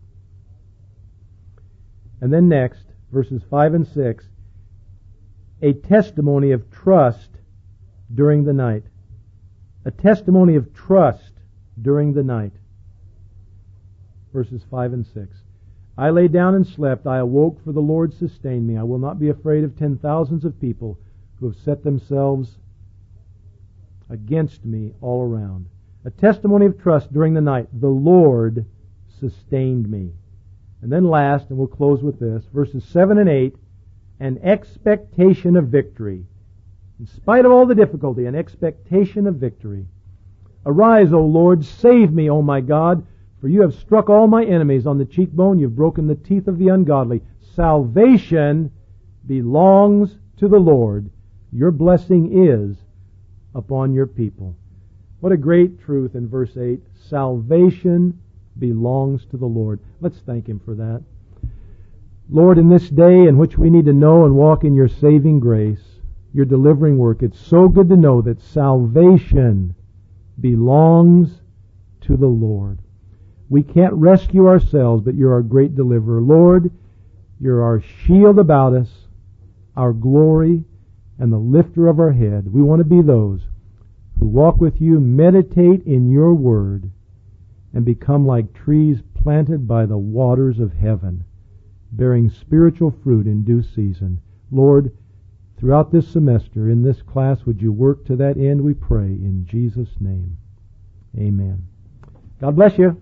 And then next, verses five and six, a testimony of trust during the night. A testimony of trust during the night. Verses five and six. I lay down and slept. I awoke, for the Lord sustained me. I will not be afraid of ten thousands of people who have set themselves against me all around. A testimony of trust during the night. The Lord sustained me. And then last, and we'll close with this, verses seven and eight, an expectation of victory. In spite of all the difficulty, an expectation of victory. Arise, O Lord, save me, O my God, for you have struck all my enemies on the cheekbone. You've broken the teeth of the ungodly. Salvation belongs to the Lord. Your blessing is upon your people. What a great truth in verse eight. Salvation belongs to the Lord. Let's thank Him for that. Lord, in this day in which we need to know and walk in your saving grace, your delivering work, it's so good to know that salvation belongs to the Lord. We can't rescue ourselves, but you're our great deliverer. Lord, you're our shield about us, our glory, and the lifter of our head. We want to be those who walk with you, meditate in your word, and become like trees planted by the waters of heaven, bearing spiritual fruit in due season. Lord, throughout this semester, in this class, would you work to that end, we pray, in Jesus' name. Amen. God bless you.